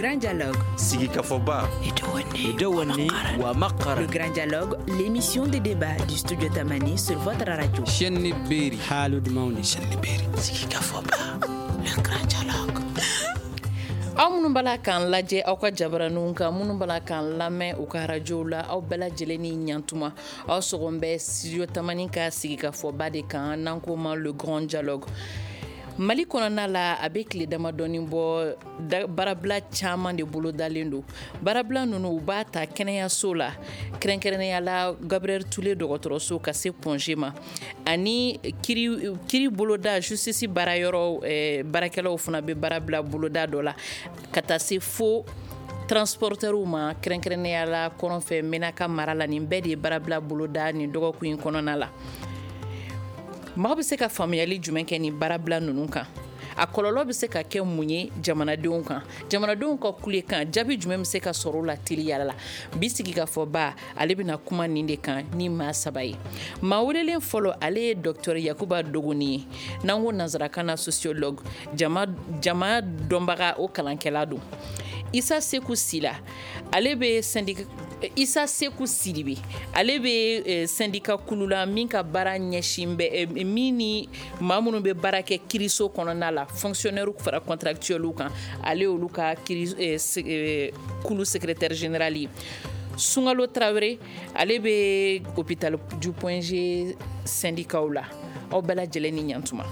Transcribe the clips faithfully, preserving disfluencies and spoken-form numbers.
Grand Dialogue. Sigika Foba. Le Grand Dialogue, l'émission de débat du studio Tamani sur votre radio. Chenni Beri. Halud Maundi. Chenni Beri. Sigika Foba. Le Grand Dialogue. aw minnu bala kan lajɛ aw ka jabaranunw kan minnu bala kan lamɛn u ka radio la aw bɛɛ lajɛlen ni ɲantuma aw sɔgɔn bɛ studio Tamani ka sigikafɔba de kan n'an ko ma le Grand Dialogue. Mali kɔnɔna la a bɛ tile damadɔni bɔ baarabila caman de bolo dalen don. Baarabila ninnu u b'a ta kɛnɛyaso la kɛrɛnkɛrɛnnenya la Gabriel Ture dɔgɔtɔrɔso ka se Pongé ma ani kiri kiri boloda justice baarayɔrɔ eh, baarakɛlaw fana bɛ baarabila boloda dɔ la ka taa se fo transporteurs ma kɛrɛnkɛrɛnnenya la kɔrɔnfɛ Menaka mara la nin bɛɛ de ye baarabila boloda nin dɔgɔkun in kɔnɔna la. Maa bɛ se ka faamuyali jumɛn kɛ nin baarabila ninnu kan? A kɔlɔlɔ bɛ se ka kɛ mun ye jamanadenw kan? Jamanadenw ka kule kan jaabi jumɛn bɛ se ka sɔrɔ o la teliya la? Bi sigikafɔba ale bɛna kuma nin de kan ni maa saba ye. Maa welelen fɔlɔ ale ye docteur Yakuba Dogoni ye n'an ko nanzarakan na sociologue jama jama dɔnbaga o kalankɛla don. Isa Seku Sila ale bɛ syndicat Isa Seku Sidibe ale bɛ eh, syndicat kulu la min ka baara ɲɛsin bɛ eh, min ni maa minnu bɛ baara kɛ kiriso kɔnɔna la fonctionnaire fara contractuel kan ale olu ka kiri eh, eh, kulu secrétaire général ye. Sungalo Traoré ale bɛ hôpital du Point G syndicat la aw bɛɛ lajɛlen ni ɲantuma.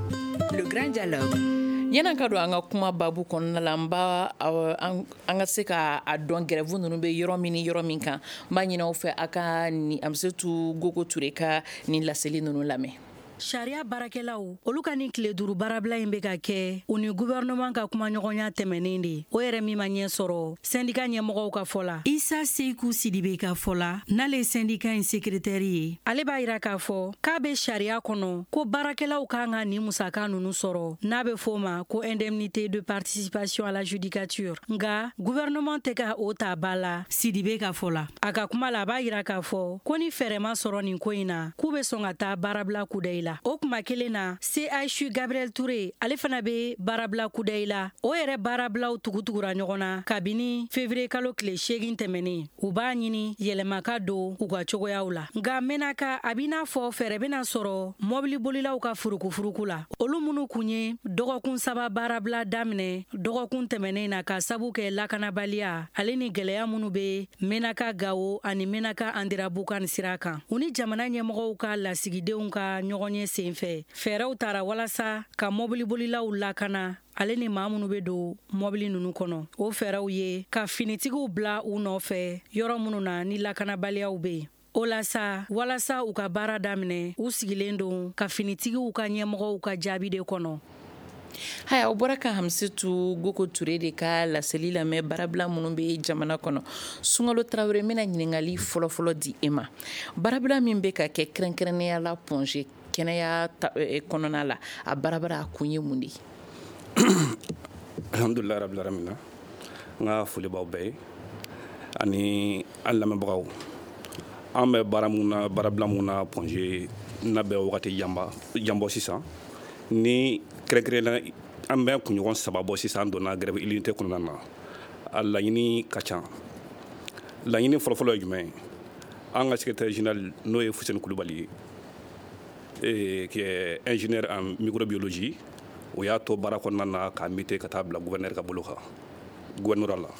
Le Grand Dialogue. Yan'an ka don an ka kuma babu kɔnɔna la n b'a an ka se ka a dɔn grève ninnu bɛ yɔrɔ min ni yɔrɔ min kan n b'a ɲini aw fɛ a ka ni Amsatou Gogo Ture ka nin laseli ninnu lamɛn. Sariya baarakɛlaw olu ka ni tile duuru baarabila in bɛ ka kɛ u ni gouvernement ka kumaɲɔgɔnya tɛmɛnen de o yɛrɛ min ma ɲɛ sɔrɔ syndicat ɲɛmɔgɔw ka fɔ la. Isa Seku Sidibe ka fɔ la n'ale ye syndicat in secrétaire ye ale b'a yira k'a fɔ k'a bɛ sariya kɔnɔ ko baarakɛlaw kan ka nin musaka ninnu sɔrɔ n'a bɛ fɔ o ma ko indemnité de participation à la judicature nka gouvernement tɛ ka o ta ba la. Sidibe ka fɔ la a ka kuma la a b'a yira k'a fɔ ko ni fɛɛrɛ ma sɔrɔ nin ko in na k'u bɛ sɔn ka taa baarabila kuda i la. O kuma kelen na C H U Gabriel Ture ale fana bɛ baarabila kuda i la o yɛrɛ baarabilaw tugutugura ɲɔgɔn na kabini février kalo tile seegin tɛmɛnen u b'a ɲini yɛlɛma ka don u ka cogoyaw la nka Menaka a b'i n'a fɔ fɛɛrɛ bɛna sɔrɔ mɔbili bolilaw ka furukufuruku la olu minnu kun ye dɔgɔkun saba baarabila daminɛ dɔgɔkun tɛmɛnen na ka sabu kɛ lakanabaliya ale ni gɛlɛya minnu bɛ Menaka Gawo ani Menaka Andirabukan sira kan u ni jamana ɲɛmɔgɔw ka lasigidenw ka ɲɔgɔn ye senfɛ fɛɛrɛw taara walasa ka mɔbili bolilaw lakana ale ni maa minnu bɛ don mɔbili ninnu kɔnɔ o fɛɛrɛw ye ka finitigiw bila u nɔfɛ yɔrɔ minnu na ni lakanabaliyaw bɛ yen o la sa walasa u ka baara daminɛ u sigilen don ka finitigiw ka ɲɛmɔgɔw ka jaabi de kɔnɔ. Haya, o bɔra ka Hamsatou Gogo Ture de ka laseli lamɛn baarabila minnu bɛ jamana kɔnɔ. Sungalo Traoré n bɛna ɲininkali fɔlɔfɔlɔ di e ma. Baarabila min bɛ ka kɛ kɛrɛnkɛrɛnnenya la Pongé kɛnɛya kɔnɔna la a baarabara a kun ye mun de ye? Alhamdulilahi rabbil alamin n ka foli b'aw bɛɛ ye ani an lamɛnbagaw an bɛ baara mun na baarabila mun na Pongé n'a bɛ wagati janbɔ sisan ni kɛrɛnkɛrɛnnenya an bɛ kunɲɔgɔn saba bɔ sisan an donna grève illimité kɔnɔna na a laɲini ka ca laɲini fɔlɔfɔlɔ ye jumɛn ye an ka secrétaire général n'o ye Fuseni Kulubali ye qui est ingénieur en microbiologie o y'a to baara kɔnɔna na k'a muté ka taa bila gouverneur ka bolo kan gouvernorat la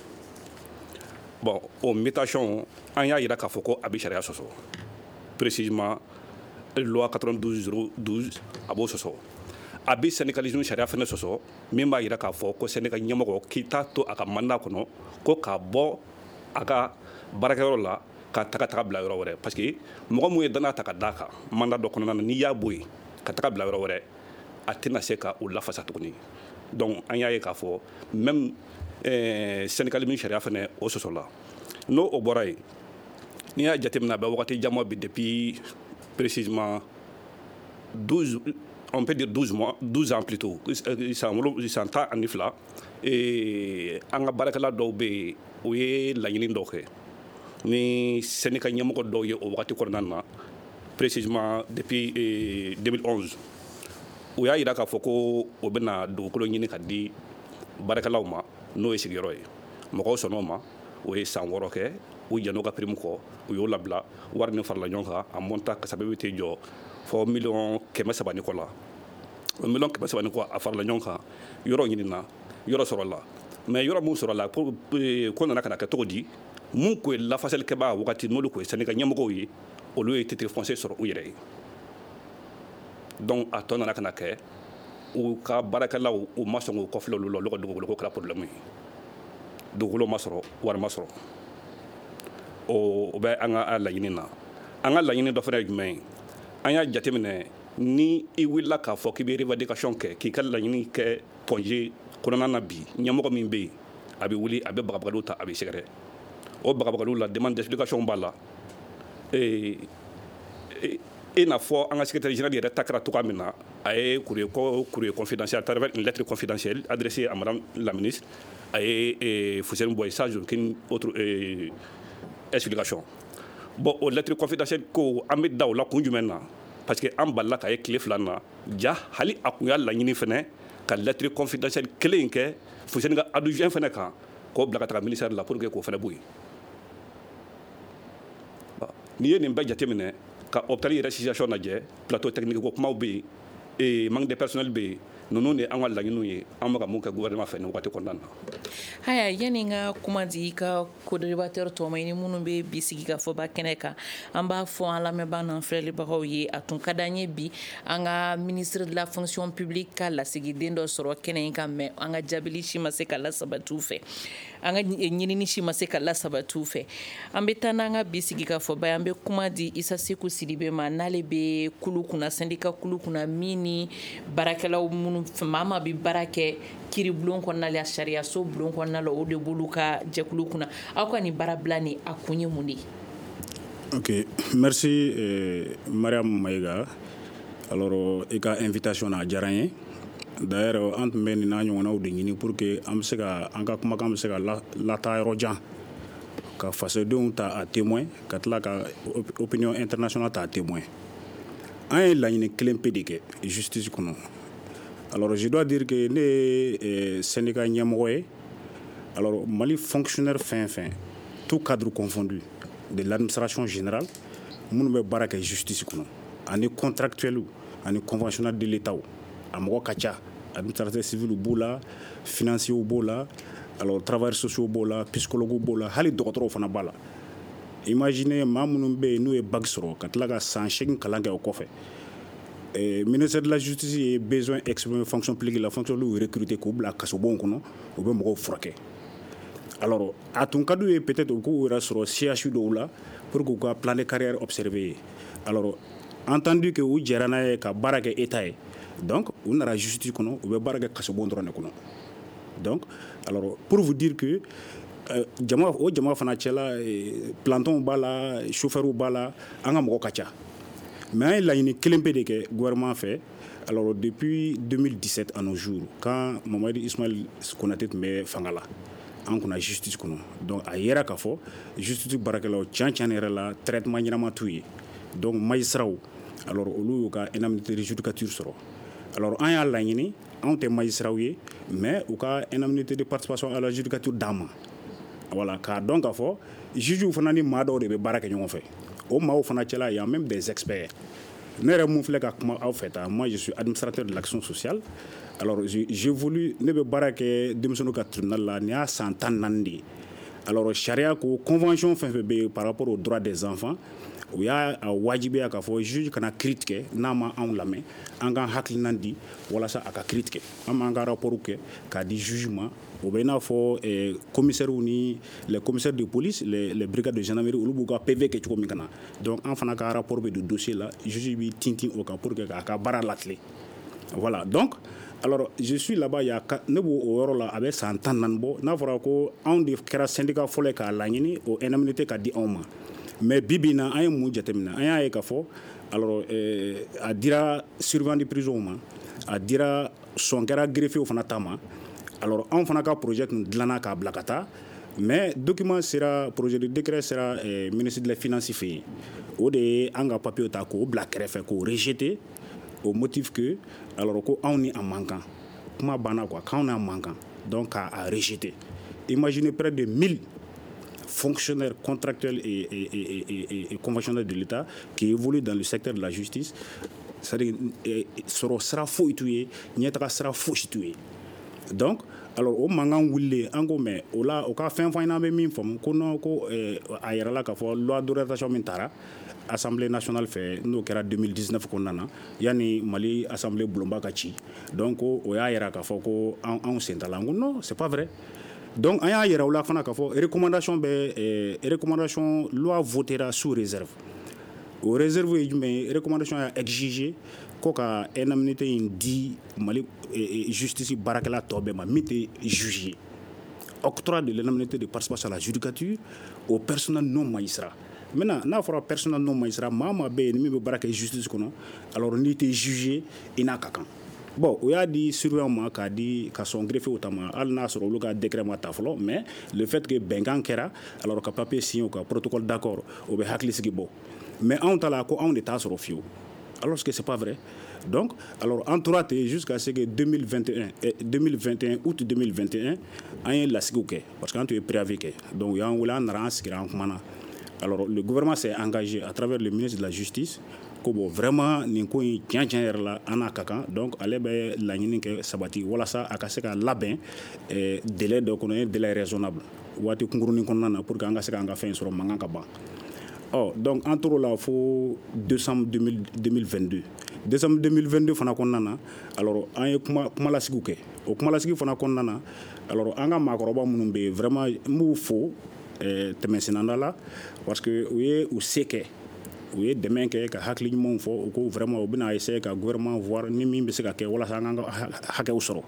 bon o mutation an y'a yira k'a fɔ ko a bɛ sariya sɔsɔ précisément loi quatre-vingt-douze zéro douze a b'o sɔsɔ a bɛ syndicalisme sariya fana sɔsɔ min b'a yira k'a fɔ ko syndicat ɲɛmɔgɔ k'i t'a to a ka mandat kɔnɔ ko k'a bɔ a ka baarakɛyɔrɔ la ka taga taga bila yɔrɔ wɛrɛ parce que mɔgɔ mun ye danaya ta ka d'a kan mandat dɔ kɔnɔna na n'i y'a bɔ yen ka taga bila yɔrɔ wɛrɛ a tɛna se ka o lafasa tuguni donc an y'a ye k'a fɔ même euh, syndicalisme sariya fana o sɔsɔla n'o o bɔra yen n'i y'a jateminɛ a bɛ wagati jan bi depuis précisément douze on peut dire douze mois douze ans plutôt san tan ani fila an ka baarakɛla dɔw bɛ yen o ye laɲini dɔw kɛ ni syndicat ɲɛmɔgɔ dɔw ye o wagati kɔnɔna na précisément depuis deux mille onze o y'a yira k'a fɔ ko o bɛna dugukolo ɲini ka di baarakɛlaw ma n'o ye sigiyɔrɔ ye mɔgɔw sɔnn'o ma o ye san wɔɔrɔ kɛ u jan'o ka prime kɔ u y'o labila wari min farala ɲɔgɔn kan a monta ka sababu tɛ jɔ fɔ miliyɔn kɛmɛ saba ni kɔ la o miliyɔn kɛmɛ saba ni kɔ a farala ɲɔgɔn kan yɔrɔ ɲinina yɔrɔ sɔrɔla mais yɔrɔ mun sɔrɔla ko nana ka na kɛ cogo di mun ko ye lafasalikɛbaa wagati n'olu ko ye Sénégal ɲɛmɔgɔw ye olu ye titre foncier sɔrɔ u yɛrɛ ye donc a tɔ nana ka na kɛ u ka baarakɛlaw u ma sɔn k'u kɔfilɛ olu la olu ka dugukolo ko kɛra problème ye dugukolo ma sɔrɔ wari ma sɔrɔ o bɛ an ka laɲini na an ka laɲini dɔ fana ye jumɛn ye an y'a jateminɛ ni i wulila k'a fɔ k'i bɛ revendication kɛ k'i ka laɲini kɛ projet kɔnɔna na bi ɲɛmɔgɔ min bɛ yen a bɛ wuli a bɛ bagabagaliw ta a bɛ sɛgɛrɛ o bagabagaliw la demande d'explication b'a la e n'a fɔ an ka secrétaire général yɛrɛ ta kɛra cogoya min na a ye courrier courrier confidentiel à travers une lettre confidentielle adressée à madame la ministre a ye Fuseni Boye sans aucune autre explication bon o lettre confidentielle ko an bɛ da o la kun jumɛn na parce que an balila k'a ye tile fila na ja hali a kun y'a laɲini fɛnɛ ka lettre confidentielle kelen in kɛ Fuseni ka adjoint fɛnɛ kan k'o bila ka taga ministère la pour que k'o fɛnɛ bɔ yen n'i ye nin bɛɛ jateminɛ ka hôpital yɛrɛ situation lajɛ plateau technique ko kumaw bɛ yen manque de personnel bɛ yen ninnu de an ka laɲiniw ye an bɛ ka mun kɛ gouvernement fɛ nin wagati kɔnɔna na. haya yani n ka kuma di i ka co-débatteur tɔ ma i ni minnu bɛ bi sigi ka fɔba kɛnɛ kan an b'a fɔ an lamɛnbaa n'an filɛlibagaw ye a tun ka d'an ye bi an ka ministre de la fonction publique ka lasigiden dɔ sɔrɔ kɛnɛ in kan mɛ an ka jaabili si ma se ka lasabati u fɛ an ka ɲinini si ma se ka lasabati u fɛ an bɛ taa n'an ka bi sigi ka fɔba ye an bɛ kuma di Isa Seku Sidibe ma n'ale bɛ kulu kunna syndicat kulu kunna min ni baarakɛlaw minnu maa maa bɛ baara kɛ kiribulon kɔnɔna la sariyaso bulon kɔnɔna la o de b'olu ka jɛkulu kunna aw ka nin baarabila ni a kun ye mun de ye. Ok, merci euh, Mariam Maïga. Alors i ka invitation a diyara n ye d'ailleurs an tun bɛ nin n'a ɲɔgɔnnaw de ɲini pour que an bɛ se ka an ka kumakan bɛ se ka lataa yɔrɔ jan ka fasodenw ta a témoin ka tila ka opinion internationale ta a témoin an ye laɲini kelen pe de kɛ justice kɔnɔ. Alors je dois dire que ne ye eh, syndicat ɲɛmɔgɔ ye alors Mali fonctionnaire fɛn fɛn tout cadre confondu de l'administration générale minnu bɛ baara kɛ justice kɔnɔ ani contractuels ani conventionnels de l'État a mɔgɔ ka ca administrateur civil b'o la financiers b'o la alors travailleurs sociaux b'o la psychologues b'o la hali dɔgɔtɔrɔw fana b'a la. Imaginez maa minnu bɛ yen n'u ye bac sɔrɔ ka tila ka san seegin kalan kɛ o kɔfɛ ministère de la justice ye besoin exprimé fonction publique la fonction lu recruter k'u bila kasobon kɔnɔ u bɛ mɔgɔw furakɛ. Alors a tun ka d'u ye peut-être u k'u yɛrɛ sɔrɔ C H U dɔw la pour k'u ka plan de carrière observé. Alors entendu que u jɛra n'a ye ka baara kɛ État ye donc u nana justice kɔnɔ u bɛ baara kɛ kasobon dɔrɔn de kɔnɔ. Donc alors pour vous dire que jama o jama fana cɛla plantonw b'a la chauffeurs b'a la an ka mɔgɔ ka ca. Mais an ye laɲini kelen pe de kɛ gouvernement fɛ alors depuis deux mille dix-sept à nos jours quand Mamadi Ismaël Konaté tun bɛ fanga la an kunna justice kɔnɔ donc a yera k'a fɔ justice baarakɛlaw can can yɛrɛ la traitement ɲɛnama t'u ye donc magistrats alors olu y'u ka indemnité de judicature sɔrɔ alors an y'a laɲini anw tɛ magistrats ye mais u ka indemnité de participation à la judicature d'an ma voilà k'a dɔn k'a fɔ juges fana ni maa dɔw de bɛ baara kɛ ɲɔgɔn fɛ o maaw fana cɛla y a même des experts ne yɛrɛ mun filɛ ka kuma aw fɛ tan moi je suis administrateur de l'action sociale alors j'ai voulu ne bɛ baara kɛ denmisɛnninw ka tribunal la nin y'a san tan ni naani de ye alors sariya ko convention fɛn fɛn bɛ yen par rapport aux droits des enfants u y'a wajibiya k'a fɔ juge kana kiiri tigɛ n'a ma anw lamɛn an ka hakilina di walasa a ka kiiri tigɛ an b'an ka rapport kɛ k'a di juge ma o bɛ i n'a fɔ eh, commissaires ni les commissaires de police les, les brigades de gendarmerie olu b'u ka P V kɛ cogo min ka na donc an fana ka rapport bɛ don dossier la juge b'i tintin o kan pour que k'a ka baara latile voilà donc alors je suis là-bas il y a ne b'o o yɔrɔ la a bɛ san tan naani bɔ n'a fɔra ko anw de kɛra syndicat fɔlɔ ye k'a laɲini o indemnité ka di anw ma mais bi bi in na an ye mun jateminɛ an y'a ye k'a fɔ alors eh, a dira surveillant de prison ma a dira sɔn kɛra greffier fana ta ma alors anw fana ka projet tun dilanna k'a bila ka taa mais document sera projet de décret sera eh, ministre de la finance fɛ yen o de ye an ka papier ta k'o bila kɛrɛfɛ k'o rejeter au motif que alors ko anw ni a man kan kuma banna quoi k'anw n'a man kan donc k'a rejeter imaginez près de mille fonctionnaires contractuels et, et, et, et, et conventionnels de l'État qui évoluent dans le secteur de la justice. C'est-à-dire sera sera fo ituye nyetaka sera fo situé. Donc alors au mangan wille ango me ola o ka fin fin be min fam ko no ko ayera la ka fo loi d'orientation mentara Assemblée nationale fait nous kera deux mille dix-neuf ko nana yani Mali assemblée blomba ka ci donc o ya yera ka fo ko en en sentalango non c'est pas vrai. Donc aya yera ola fana ka fo recommandation be recommandation loi votera sous réserve. Au réserve mais recommandation a exigé ko ka indemnité indi Mali justice barakela tobe ma mité jugé octroi de l'indemnité de participation à la judicature au personnel non magistrat. Maintenant n'a fera personnel non magistrat mama be ni be baraka justice kono alors ni té jugé ina kakan. Bon, on a dit sûrement qu'a dit qu'à son greffe autrement, al n'a sur le cas décret mataflo, mais le fait que Bengan Kera, alors qu'à papier signé au protocole d'accord, au Behaklis Gibo. Mais on t'a là, on est à sur le fio. Alors que c'est pas vrai. Donc, alors en trois jusqu'à ce que deux mille vingt et un, deux mille vingt et un août deux mille vingt et un, on est là parce que quand tu es préavis, donc il y a un là alors le gouvernement s'est engagé à travers le ministre de la Justice. Ko vraiment ni ko tian tian la ana kaka donc ale be la nyini ke sabati wala sa akase ka labin eh, délai de connaître délai raisonnable wati kunguru ni konna pour que anga se ka anga fin sur manga ka ba oh donc entre la fo décembre deux mille vingt-deux décembre deux mille vingt-deux fana konna na alors an kuma kuma la siguke o kuma la sigu fana konna na alors anga makoroba munumbe vraiment mu fo eh, temesinanda la parce que oui ou seke oui demain que ka hakli mon fo ko vraiment o bina essayer ka gouvernement voir ni mi be se ka ke wala sa nga hake usoro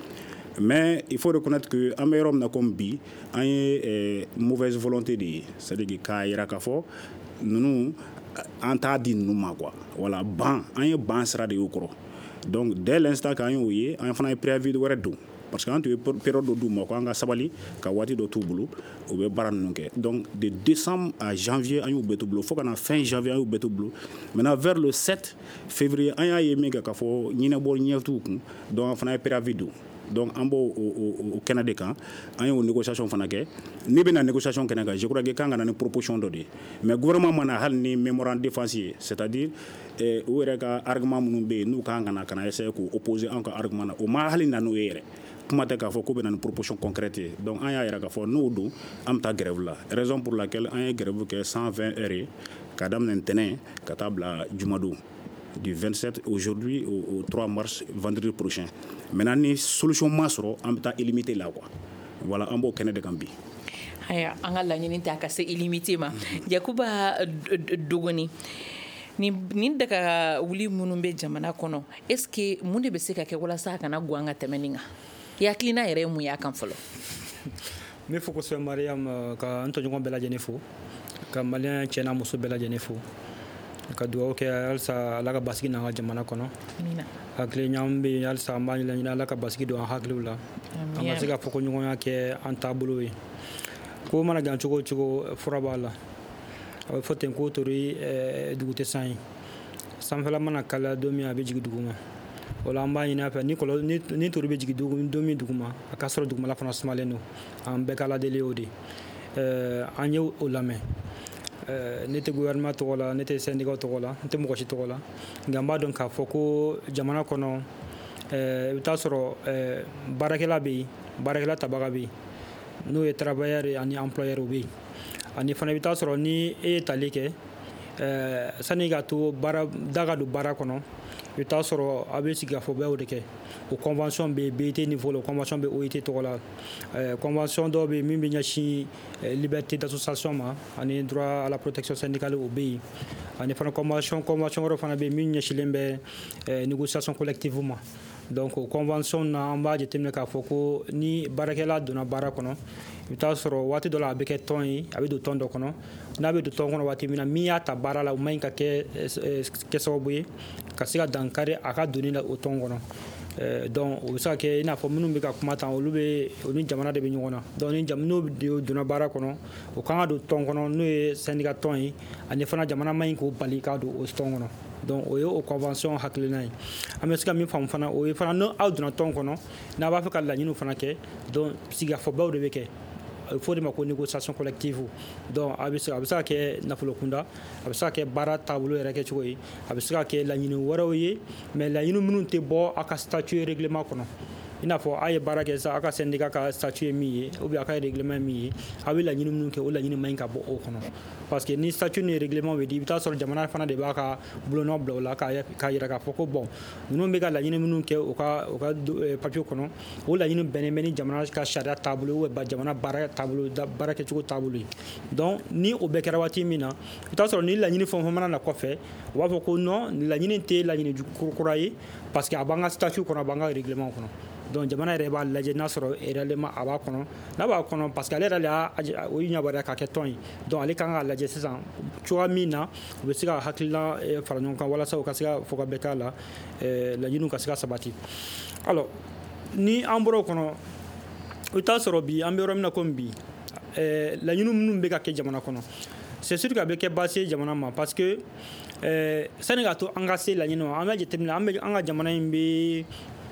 mais il faut reconnaître que amérom na comme bi an eh, mauvaise volonté de c'est-à-dire ka ira ka fo nous anta di nous ma quoi voilà ban an ban sera de okoro donc dès l'instant quand on y an fana préavis de wara do parce que quand tu es période de douma ko anga sabali ka wati do tubulu o be baran nunke donc de décembre à janvier an yu betubulu faut qu'on a fin janvier an yu betubulu maintenant vers le sept février an ya yemi ka fo nyine bol nyeftu donc fana préavis do donc en beau au Canada quand an yu négociation fana ke ni be na négociation kenaka je crois que kanga na proposition do de mais gouvernement mana hal ni mémorandum défensier c'est-à-dire eh o reka argument munu be nu kanga na kana essayer ko opposer encore argument na o ma hal na no yere kuma te ka fo ko be na une proposition concrète donc an ya yera ka fo no do am ta grève là raison pour laquelle an grève que cent vingt heures kadam nentene katabla jumadou du vingt-sept aujourd'hui au, au trois mars vendredi prochain maintenant ni solution masro am ta illimité là quoi voilà en beau Canada gambi aya anga la nyini ta ka se illimité ma Yakuba Dogoni ni ni daga wuli munumbe jamana kono est-ce que munde be se ka ke wala sa kana gwanga temeninga ya klina yere mu ya kan folo me foko so Mariam ka Antonio Bella Jenefo ka malien chena muso Bella Jenefo ka duwa ke alsa la ka basigi na jamana kono mina akle nyambe alsa mani la nyina la ka basigi do haklula amma siga foko nyonga ke antabulu wi ko mana gan chugo chugo furabala o foten ko tori dugute sai samfala mana kala domi abiji duguma wala mbani na fa ni ko ni ni tori be jigi dugum domi duguma akasro duguma la France maleno am be kala de leodi euh anyo olame euh nete gouvernement to wala nete syndicat to wala nete mo ko ci to wala ngamba don ka foko jamana kono euh tasoro euh barakela bi barakela tabaga bi no e travailleur ani employeur bi ani fana bita soro ni e talike euh saniga to bara daga do bara kono bita soro abesiga fo be odeke o convention be B T niveau le convention be O I T to la euh convention do be mimbi nyashi liberté d'association ma ani droit à la protection syndicale au pays ani fana convention convention ro fana be min nyashi lembe négociation collectivement donc convention na amba je temne ka foko ni barakela dona bara kono bita soro wati do la be ke ton yi abi do ton do kono na be do ton kono wati mina miya ta bara la main ka ke ke sobuye ka siga dankare aka doni la o ton kono euh donc o sa ke ina fo munum be ka kuma tan o lube oni jamana de be nyona donc ni jamno de dona bara kono o kan do ton kono no e syndicat ton yi ani fana jamana main ko bali ka do o ton kono donc o yo o convention haklinay ameska mi fam fana o fana no auduna ton kono na ba fa kala nyinu fana ke donc siga fo bawde beke il faut de ma négociation collective donc a bɛ se a bɛ se ka kɛ nafolo kunda a bɛ se ka kɛ baara taabolo yɛrɛ kɛcogo ye a bɛ se ka kɛ laɲini wɛrɛw ye mais laɲini minnu tɛ bɔ a ka statut règlement kɔnɔ i n'a fɔ a ye baara kɛ sa a ka syndicat ka statut ye min ye ou bien a ka règlement ye min ye a bɛ laɲini minnu kɛ o laɲini man ɲi ka bɔ o kɔnɔ parce que ni statut ni règlement bɛ di i bɛ taa sɔrɔ jamana fana de b'a ka bolonɔ bila o la k'a jira k'a fɔ ko bon ninnu bɛ ka laɲini minnu kɛ o ka o ka papier kɔnɔ o laɲini bɛnnen bɛ ni jamana ka sariya taabolo ou bien jamana baara taabolo baara kɛcogo taabolo ye donc ni o bɛɛ kɛra waati min na i bɛ taa sɔrɔ ni laɲini fɛn o fɛn mana na kɔfɛ u b'a fɔ ko non laɲini tɛ laɲini kura ye parce que a b'an ka statut kɔnɔ a b'an ka règlement kɔnɔ donc jamana yɛrɛ b'a lajɛ n'a sɔrɔ réellement a b'a kɔnɔ n'a b'a kɔnɔ parce que ale yɛrɛ de y'a o yamaruya k'a kɛ tɔn ye donc ale kan k'a lajɛ sisan cogoya min na u bɛ se ka hakilina fara ɲɔgɔn kan walasa u ka se ka fɔ ka bɛɛ k'a la laɲiniw ka se ka sabati alors ni an bɔra o kɔnɔ i bɛ taa sɔrɔ bi an bɛ yɔrɔ min na komi bi laɲini minnu bɛ ka kɛ jamana kɔnɔ c'est sûr que a bɛ kɛ baasi ye jamana ma parce que sani k'a to an ka se laɲini ma an bɛ jateminɛ an bɛ an ka jamana in bɛ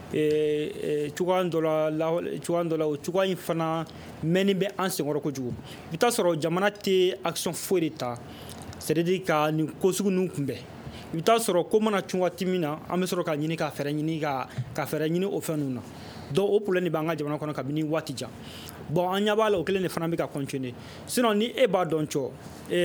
cogoya dɔ la cogoya dɔ la o cogoya in fana mɛnni bɛ an senkɔrɔ kojugu i bɛ taa sɔrɔ jamana tɛ action foyi de ta c'est à dire ka nin ko sugu ninnu kunbɛn i bɛ taa sɔrɔ ko mana cun waati min na an bɛ sɔrɔ ka ɲini ka fɛɛrɛ ɲini ka ka fɛɛrɛ ɲini o fɛn ninnu na donc o problème de b'an ka jamana kɔnɔ kabini waati jan bon an ɲɛ b'a la o kelen de fana bɛ ka continuer sinon ni e b'a dɔn cɔ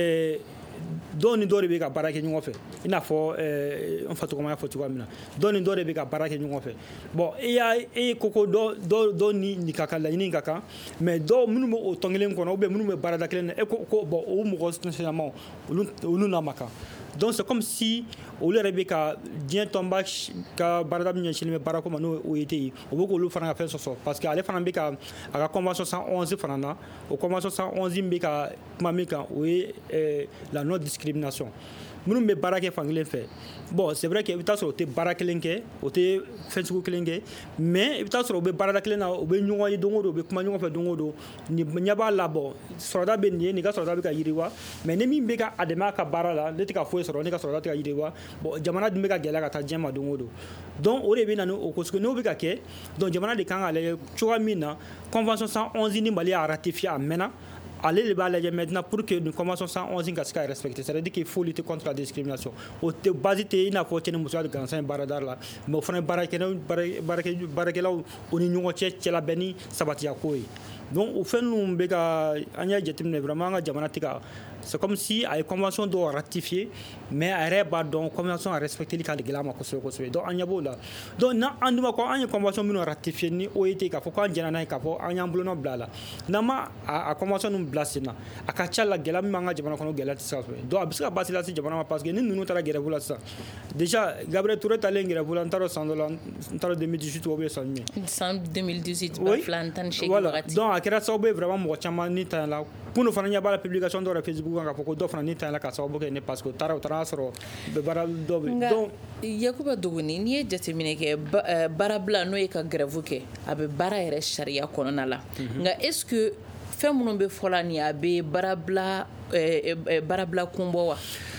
dɔw ni dɔw de bɛ ka baara kɛ ɲɔgɔn fɛ i n'a fɔ n fa tɔgɔma y'a fɔ cogoya min na dɔw ni dɔw de bɛ ka baara kɛ ɲɔgɔn fɛ bon e y'a e ko ko dɔw dɔw ni nin ka kan laɲini ka kan mais dɔw minnu bɛ o tɔn kelen kɔnɔ ou bien minnu bɛ baarada kelen na e ko ko bon o mɔgɔ sincèrement olu olu n'a ma kan donc c'est comme si olu yɛrɛ bɛ ka diɲɛ tɔnba ka baarada min ɲɛsinnen bɛ baarako ma n'o O E T ye o bɛ k'olu fana ka fɛn sɔsɔ parce que ale fana bɛ ka a ka convention cent onze fana na o convention cent onze bɛ ka kuma min kan o ye la non discrimination minnu bɛ baara kɛ fan kelen fɛ bon c'est vrai que i bɛ taa sɔrɔ o tɛ baara kelen kɛ o tɛ fɛn sugu kelen kɛ mais i bɛ taa sɔrɔ o bɛ baarada kelen na o bɛ ɲɔgɔn ye don o don u bɛ kuma ɲɔgɔn fɛ don o don nin ɲɛ b'a la bon sɔrɔda bɛ nin ye nin ka sɔrɔda bɛ ka yiriwa mais ni min bɛ ka a dɛmɛ a ka baara la ne tɛ ka foyi sɔrɔ ne ka sɔrɔda tɛ ka yiriwa bon jamana dun bɛ ka gɛlɛya ka taa diɲɛ ma don o don donc o de bɛ na ni o ko sugu n'o bɛ ka kɛ donc jamana de kan ka lajɛ cogoya min na convention cent onze ni Mali y'a ratifié a mɛnna ale de b'a lajɛ maintenant pour que nin convention cent onze ka se ka respecter c'est à dire qu'il faut lutter contre la discrimination o tɛ base tɛ i n'a fɔ cɛ ni musoya gansan ye baarada la mais o fana ye baarakɛlaw o ni ɲɔgɔn cɛ cɛlabɛnni sabatiya ko ye donc o fɛn ninnu bɛ ka an y'a jateminɛ vraiment an ka jamana tɛ ka c'est comme si a ye convention dɔw ratifié mais a yɛrɛ b'a dɔn convention a respecteli ka gɛlɛya ma kosɛbɛ kosɛbɛ donc an ɲɛ b'o la donc n'an dun ma ko an ye convention minnu ratifié ni O E T k'a fɔ k'an jɛna n'a ye k'a fɔ an y'an bolonɔ bila a la n'an ma a convention ninnu bila sen na a ka ca la gɛlɛya min b'an ka jamana kɔnɔ gɛlɛya tɛ se ka sɔrɔ donc a bɛ se ka basi lase jamana ma parce que ni ninnu taara grève la sisan déjà Gabriel Touré taalen grève la n t'a dɔn san dɔ la n t'a dɔn deux mille dix-huit ou bien san jumɛn san deux mille dix-huit ba fila ani tan ni seegin wagati donc a kɛra sababu ye vraiment mɔgɔ caman ni tanya la kunun fana ɲɛ b'a la publication dɔw yɛrɛ Facebook kan k'a fɔ ko dɔ fana ni tanya la ka sababu kɛ ne parce que o taara o taara sɔrɔ bɛ baara dɔ bɛ donc Yakuba Dogoni n'i ye jateminɛ kɛ baarabila n'o ye ka grève kɛ a bɛ baara yɛrɛ sariya kɔnɔna la nka est-ce que fɛn minnu bɛ fɔ la nin a bɛ baarabila baarabila kun bɔ wa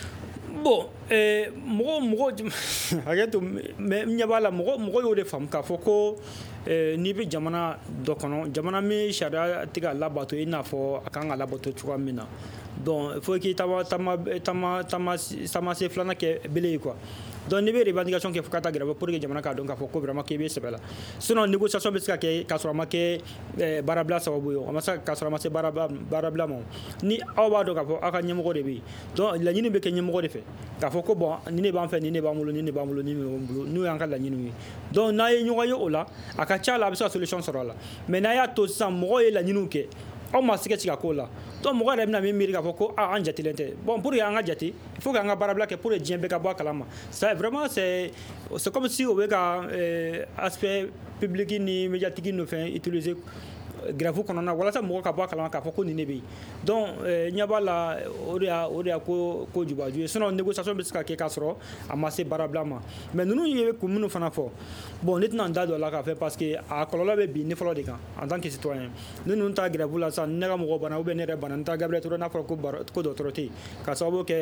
bon mɔgɔ mɔgɔ hakɛ to mais n ɲɛ b'a la mɔgɔ mɔgɔ y'o de faamu k'a fɔ ko n'i bɛ jamana dɔ kɔnɔ jamana min sariya tɛ ka labato i n'a fɔ a kan ka labato cogoya min na donc il faut k'i taama taama taama taama se filanan kɛ bele ye quoi donc n'i bɛ revendication kɛ fo ka taa grève pour que jamana k'a dɔn k'a fɔ ko vraiment k'i bɛ sɛbɛ la sinon négociation bɛ se ka kɛ k'a sɔrɔ a ma kɛ baarabila sababu ye a ma se k'a sɔrɔ a ma se baarabila ma ni aw b'a dɔn k'a fɔ aw ka ɲɛmɔgɔ de bɛ yen donc laɲini bɛ kɛ ɲɛmɔgɔ de fɛ k'a fɔ ko bon nin de b'an fɛ nin de b'an bolo nin de b'an bolo nin de b'an bolo n'o y'an ka laɲiniw ye donc n'a ye ɲɔgɔn ye o la a ka ca la a bɛ se ka solution sɔrɔ a la mais n'a y'a to sisan mɔgɔw ye laɲiniw kɛ aw ma sɛgɛ tigɛ k'o la donc mɔgɔ yɛrɛ bɛna min miiri k'a fɔ ko ah an jatilen tɛ bon pour que an ka jate il faut que an ka baarabila kɛ pour que diɲɛ bɛɛ ka bɔ a kalama c'est vraiment c'est c'est comme si o bɛ ka aspect public ni médiatique ni fɛn utiliser grève kɔnɔna walasa mɔgɔ ka bɔ a kalama k'a fɔ ko nin de bɛ yen donc ɲɛ b'a la o de y'a o de y'a ko ko jubaju ye sinon négociation bɛ se ka kɛ k'a sɔrɔ a ma se baarabila ma mais ninnu ye kun minnu fana fɔ bon ne tɛna n da don a la k'a fɛ parce que a kɔlɔlɔ bɛ bin ne fɔlɔ de kan en tant que citoyen ni ninnu ta grève la sisan ne ka mɔgɔ banna ou bien ne yɛrɛ banna n ta Gabriel Touré n'a fɔra ko ko dɔgɔtɔrɔ tɛ yen k'a sababu kɛ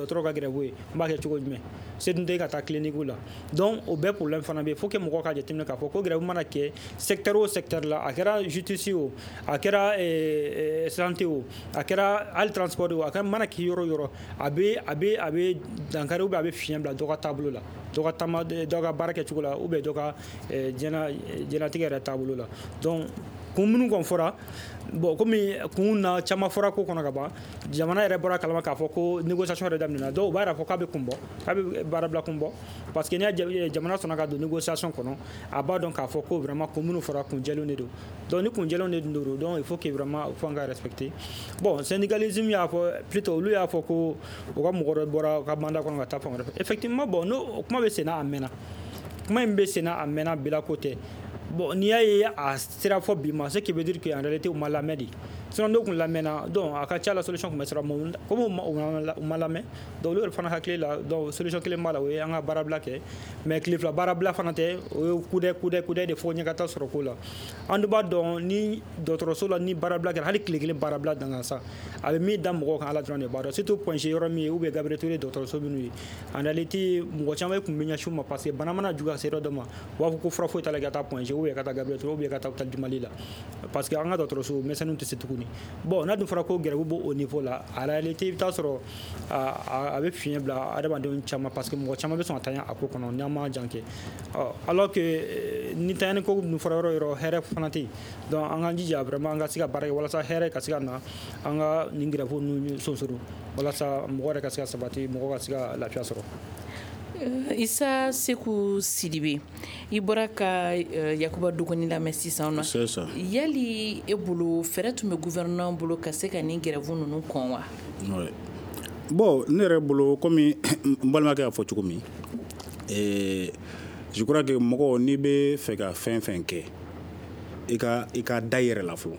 dɔgɔtɔrɔ ka grève ye n b'a kɛ cogo jumɛn se tun tɛ ka taa clinique la donc o bɛɛ problème fana bɛ yen faut que mɔgɔw ka jateminɛ k'a fɔ ko grève mana kɛ secteur o secteur la a kɛra justice o a kɛra santé o a kɛra hali transport o a kɛra mana kɛ yɔrɔ yɔrɔ a bɛ a bɛ a bɛ dankari ou bien a bɛ fiɲɛ bila dɔ ka taabolo la dɔ ka taama dɔ ka baara kɛcogo la ou bien dɔ ka diɲɛlatigɛ yɛrɛ taabolo la donc kun minnu kɔni fɔra bon komi kun na caman fɔra ko kɔnɔ ka ban jamana yɛrɛ bɔra kalama k'a fɔ ko négociation yɛrɛ daminɛna dɔw b'a yɛrɛ fɔ k'a bɛ kun bɔ k'a bɛ baarabila kun bɔ parce que n'i y'a jamana sɔnna ka don négociation kɔnɔ a b'a dɔn k'a fɔ ko vraiment kun minnu fɔra kun jɛlenw de don donc ni kun jɛlenw de don donc il faut que vraiment faut an ka respecter bon syndicalisme y'a fɔ plutôt olu y'a fɔ ko u ka mɔgɔ dɔ bɔra u ka mandat kɔnɔ ka taa fan wɛrɛ fɛ effectivement bon no kuma bɛ senna a mɛnna kuma in bɛ senna a mɛnna bila ko tɛ bon n'i y'a ye a sera fɔ bi ma ce qui veut dire que en réalité u ma lamɛn de sinon n'u kun lamɛnna donc a ka ca la solution kun bɛ sɔrɔ mais comme u ma lamɛn donc olu yɛrɛ fana hakili la donc solution kelen b'a la o ye an ka baarabila kɛ mais tile fila baarabila fana tɛ o ye kudɛ kudɛ kudɛ de fɔ ɲɛgata sɔrɔ ko la an dun b'a dɔn ni dɔgɔtɔrɔso la ni baarabila kɛra hali tile kelen baarabila dangan a bɛ min da mɔgɔw kan ala dɔrɔn de b'a dɔn surtout point G yɔrɔ min ye ou bien Gabriel Touré dɔgɔtɔrɔso minnu ye en réalité mɔgɔ caman kun bɛ ɲɛsin u ma parce que bana mana juguya se yɔrɔ dɔ ma u b'a fɔ ko fura foyi t'a la ka taa point G ou bien ka taa Gabriel Touré ou bien ka taa Hôpital du Mali la parce que an ka dɔgɔtɔrɔso médecins tɛ se tuguni bon n'a dun fɔra ko grève b'o au niveau la en réalité i bɛ taa sɔrɔ a bɛ fiɲɛ bila adamadenw caman parce que mɔgɔ caman bɛ sɔn ka taa a ko kɔnɔ n'an ma jan kɛ alors que ni tanyani ko dun fɔra yɔrɔ yɔrɔ hɛrɛ fana tɛ yen donc an k'an jija vraiment an ka se ka baara kɛ walasa hɛrɛ ka se ka na an ka nin grève ninnu sonsoro walasa mɔgɔ yɛrɛ ka se ka sabati mɔgɔ ka se ka lafiya sɔrɔ. Isa Seku Sidibe i bɔra ka Yakuba Dogoni lamɛn sisan na yali e bolo fɛɛrɛ tun bɛ gouvernement bolo ka se ka nin grève ninnu kɔn wa? Bon ne yɛrɛ bolo komi n balimakɛ y'a fɔ cogo min je crois que mɔgɔ n'i bɛ fɛ ka fɛn fɛn kɛ i ka i ka da yɛrɛ la fɔlɔ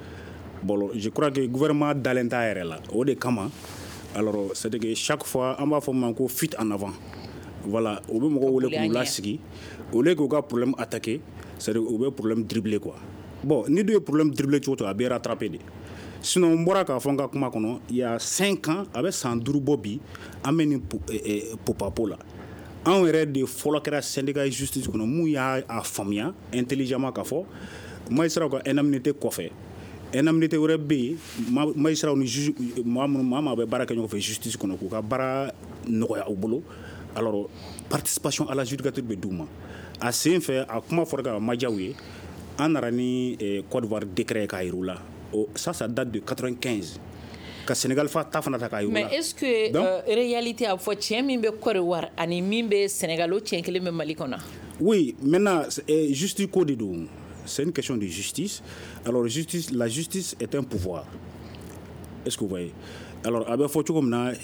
bon je crois que gouvernement dalen t'a yɛrɛ la o de kama alors c'est que chaque fois an b'a fɔ ma ko fuite en avant voilà o bɛ mɔgɔw wele k'u lasigi au lieu k'u ka problème attaquer c'est-à-dire u bɛ problème dribbler quoi bon ni dun ye problème dribbler cogo to a bɛ rattraper de sinon n bɔra k'a fɔ n ka kuma kɔnɔ il y a cinq ans a bɛ san duuru bɔ bi an bɛ nin popapo la anw yɛrɛ de fɔlɔ kɛra syndicat justice kɔnɔ mun y'a faamuya intelligemment k'a fɔ magistrats ka indemnité kɔfɛ indemnité wɛrɛ bɛ yen magistrats ni juge maa minnu maa maa bɛ baara kɛ ɲɔgɔn fɛ justice kɔnɔ k'u ka baara nɔgɔya u bolo alors participation à la judicature bɛ d'u ma a sen fɛ a kuma fɔra ka majaw ye an nana ni Côte d'Ivoire décret k'a yir'u la ça ça date de quatre-vingt-quinze ka Sénégal fa ta fana ta k'a yir'u la. mais est-ce que euh, réalité a fɔ tiɲɛ min bɛ Côte d'Ivoire ani min bɛ Sénégal o tiɲɛ kelen bɛ Mali kɔnɔ? Oui, maintenant eh, justice ko de don, c'est une question de justice. Alors justice, la justice est un pouvoir. Est-ce que vous voyez? Alors a bɛ fɔ cogo min na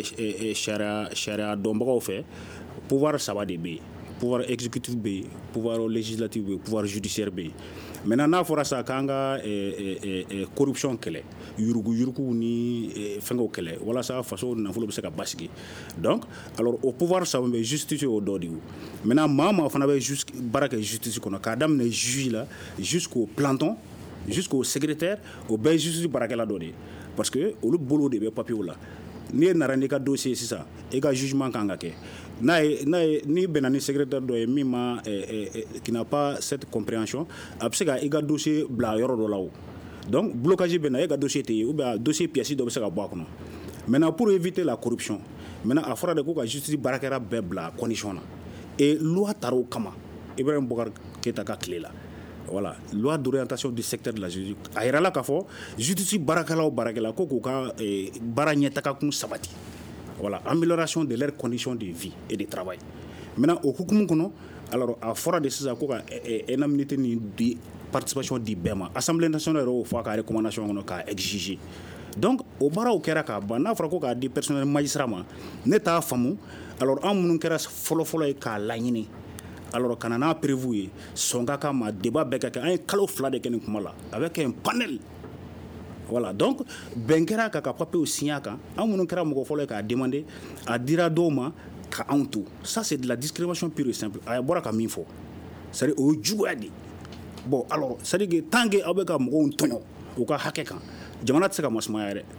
sariya sariya dɔnbagaw fɛ pouvoir saba de bɛ yen, pouvoir exécutif bɛ yen, pouvoir législatif bɛ yen, pouvoir judiciaire bɛ yen. Maintenant n'a fɔra sa k'an ka corruption kɛlɛ yurugu yurugu ni fɛnkɛw kɛlɛ walasa faso nafolo bɛ se ka basigi donc alors au pouvoir saba bɛ justice o dɔ de ye maintenant maa maa fana bɛ baara kɛ justice kɔnɔ k'a daminɛ juge la jusqu'au planton jusqu'au secrétaire o bɛɛ ye justice baarakɛla dɔ de ye parce que olu bolo de bɛ papier la n'i ye nara n'i ka dossier sisan i ka jugement kan ka kɛ n'a ye n'a ye n'i bɛnna ni secrétaire dɔ ye min ma qui n'a pas cette compréhension a bɛ se ka i ka dossier bila yɔrɔ dɔ la o donc blocage bɛ na e ka dossier tɛ ye ou bien dossier pièce dɔ bɛ se ka bɔ a kɔnɔ maintenant pour éviter la corruption maintenant a fɔra de ko ka justice baarakɛla bɛɛ bila condition na et loi taara o kama Ibrahim Boubacar Keïta ka tile la voilà loi d'orientation du secteur de la justice a yɛrɛ la k'a fɔ justice baarakɛla o baarakɛla ko k'u ka baara ɲɛtaga kun sabati voilà amélioration de leurs conditions de vie et de travail maintenant au hukumu kɔnɔ alors a fɔra de sisan ko ka indemnité ni di participation di bɛɛ ma assemblée nationale yɛrɛ y'o fɔ a ka recommandation kɔnɔ k'a exiger donc o baaraw kɛra k'a ban n'a fɔra ko k'a di personnel magistrat ma ne t'a faamu alors an minnu kɛra fɔlɔfɔlɔ ye k'a laɲini alors kana n'a prévu ye sɔn ka k'a ma débat bɛɛ ka kɛ an ye kalo fila de kɛ nin kuma la a bɛ kɛ un panel voilà donc bɛn kɛra ka ka papier signé a kan an minnu kɛra mɔgɔ fɔlɔ ye k'a demander a dira dɔw ma ka anw to ça c'est de la discrimination pure et simple a bɔra ka min fɔ c'est-à-dire o ye juguya de bon alors c'est-à-dire que tant que aw bɛ ka mɔgɔw tɔɲɔ u ka hakɛ kan jamana tɛ se ka masumaya dɛ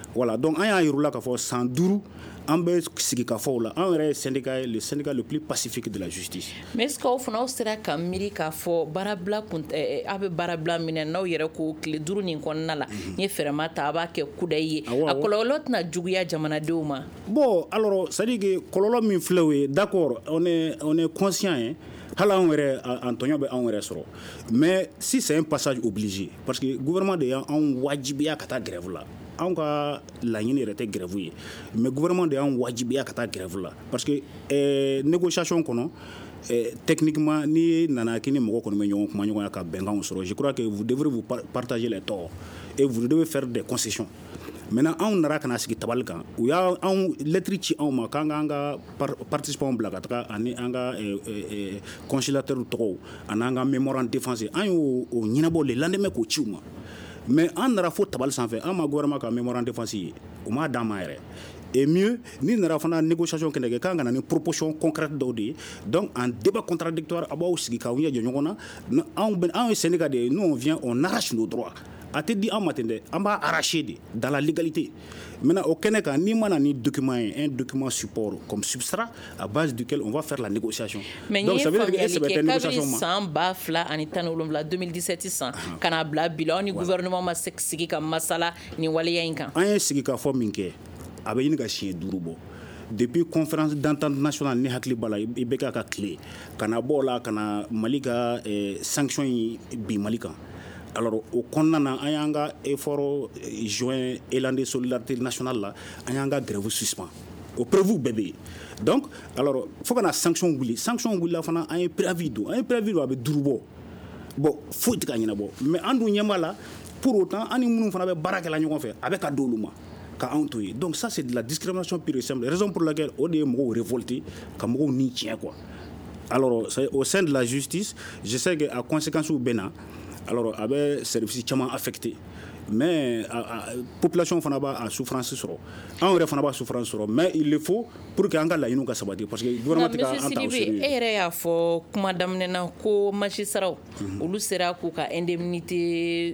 Voilà, donc an y'a yir'u la k'a fɔ san duuru an bɛ sigi ka fɔ o la an yɛrɛ ye syndicat le syndicat le plus pacifique de la justice. Mais est-ce que aw fana aw sera ka miiri k'a fɔ baarabila kun a bɛ baarabila minɛ n'aw yɛrɛ ko tile duuru nin kɔnɔna la n ye fɛrɛma ta a b'a kɛ kuda ye a kɔlɔlɔ tɛna juguya jamanadenw ma. Bon alors c'est à dire que kɔlɔlɔ min filɛ o ye d'accord on est on est conscient hein. Hali anw yɛrɛ an tɔɲɔ bɛ anw yɛrɛ sɔrɔ mais si c'est un passage obligé parce que gouvernement de y'anw wajibiya ka taa grève la. Anw ka laɲini yɛrɛ tɛ grève ye mais gouvernement de y'anw wajibiya ka taa grève la parce que euh, négociation kɔnɔ euh, techniquement ni nana k'i ni mɔgɔ kɔni bɛ ɲɔgɔn kuma ɲɔgɔnya ka bɛnkanw sɔrɔ je crois que vous devrez vous partager les torts et vous devez faire des concessions. Maintenant anw nara kana sigi tabali kan u y'a anw lettre ci anw ma k'an k'an ka participants bila ka taga ani an ka conciliateur tɔgɔw ani an ka mémoire en défense an y'o ɲɛnabɔ le lendemain k'o ci u ma. Mais an nara fo tabali sanfɛ an ma gouvernement ka mémoire en défense ye o m'a d'an ma yɛrɛ et mieux ni nara fana négociation kɛnɛ kɛ k'an ka na ni proposition concrète dɔw de ye donc en débat contradictoire a b'aw sigi k'aw ɲɛ jɔ ɲɔgɔn na anw anw ye syndicat de ye nous on vient on arrache nos droits a tɛ di an ma ten dɛ an b'a arracher de dans la légalité. Maintenant au kɛnɛ kan n'i mana ni document ye un document support comme substrat à base duquel on va faire la négociation. Mais donc ça veut dire que e sɛbɛ tɛ négociation ma. San ba fila ani tan ni wolonwula deux mille dix-sept san kana bila bila aw ni gouvernement ma sigi ka masala ni waleya in kan. An ye sigi ka fɔ min kɛ a bɛ ɲini ka siɲɛ duuru bɔ depuis conférence d'entente nationale ni hakili b'a la i bɛ k'a ka tile kana bɔ o la kana Mali ka sanction yi bi Mali kan. Alors au kɔnɔna na an y'an ka effort joint élan de solidarité nationale la an y'an ka grève suspend o prévu bɛɛ bɛ yen donc alors fo kana sanction wuli sanction wulila fana an ye préavis don an ye préavis don a bɛ duuru bɔ bon foyi tɛ ka ɲɛnabɔ mais an dun ɲɛ b'a la pour autant an ni minnu fana bɛ baara kɛla ɲɔgɔn fɛ a bɛ ka d'olu ma ka anw to ye donc ça c'est de la discrimination pure et simple raison pour laquelle o de ye mɔgɔw révolté ka mɔgɔw ni tiɲɛ quoi. Alors au sein de la justice je sais que a conséquences bɛ na. Alors a bɛ service caman affecté mais la population fana b'a souffrance sɔrɔ anw yɛrɛ fana b'a souffrance sɔrɔ mais il le faut pour que an ka laɲiniw ka sabati parce que gouvernement tɛ ka an ta au sérieux. E yɛrɛ y'a fɔ kuma daminɛ na ko magistrat olu sera k'u ka indemnité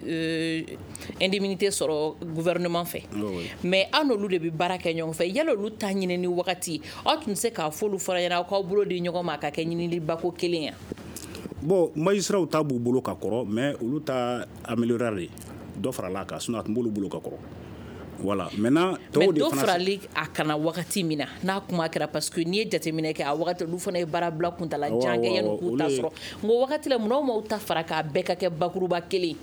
indemnité sɔrɔ gouvernement fɛ mais an n'olu de bɛ baara kɛ ɲɔgɔn fɛ yala olu ta ɲinini ni wagati aw tun tɛ se k'a fɔ olu fana ɲɛna aw k'aw bolo di ɲɔgɔn ma ka kɛ ɲinilibako kelen ya. Bon magistrats ta b'u bolo ka kɔrɔ mais olu ta améliorer dɔ farala a kan sinon a tun b'olu bolo ka kɔrɔ voilà maintenant mais dɔ farali a kana wagati min na n'a kuma kɛra parce que n'i ye jateminɛ kɛ a wagati olu fana ye baarabila kuntala jan kɛ yanni k'u ta sɔrɔ nka wagati la munna m'aw ta fara k'a bɛɛ ka kɛ bakuruba kelen.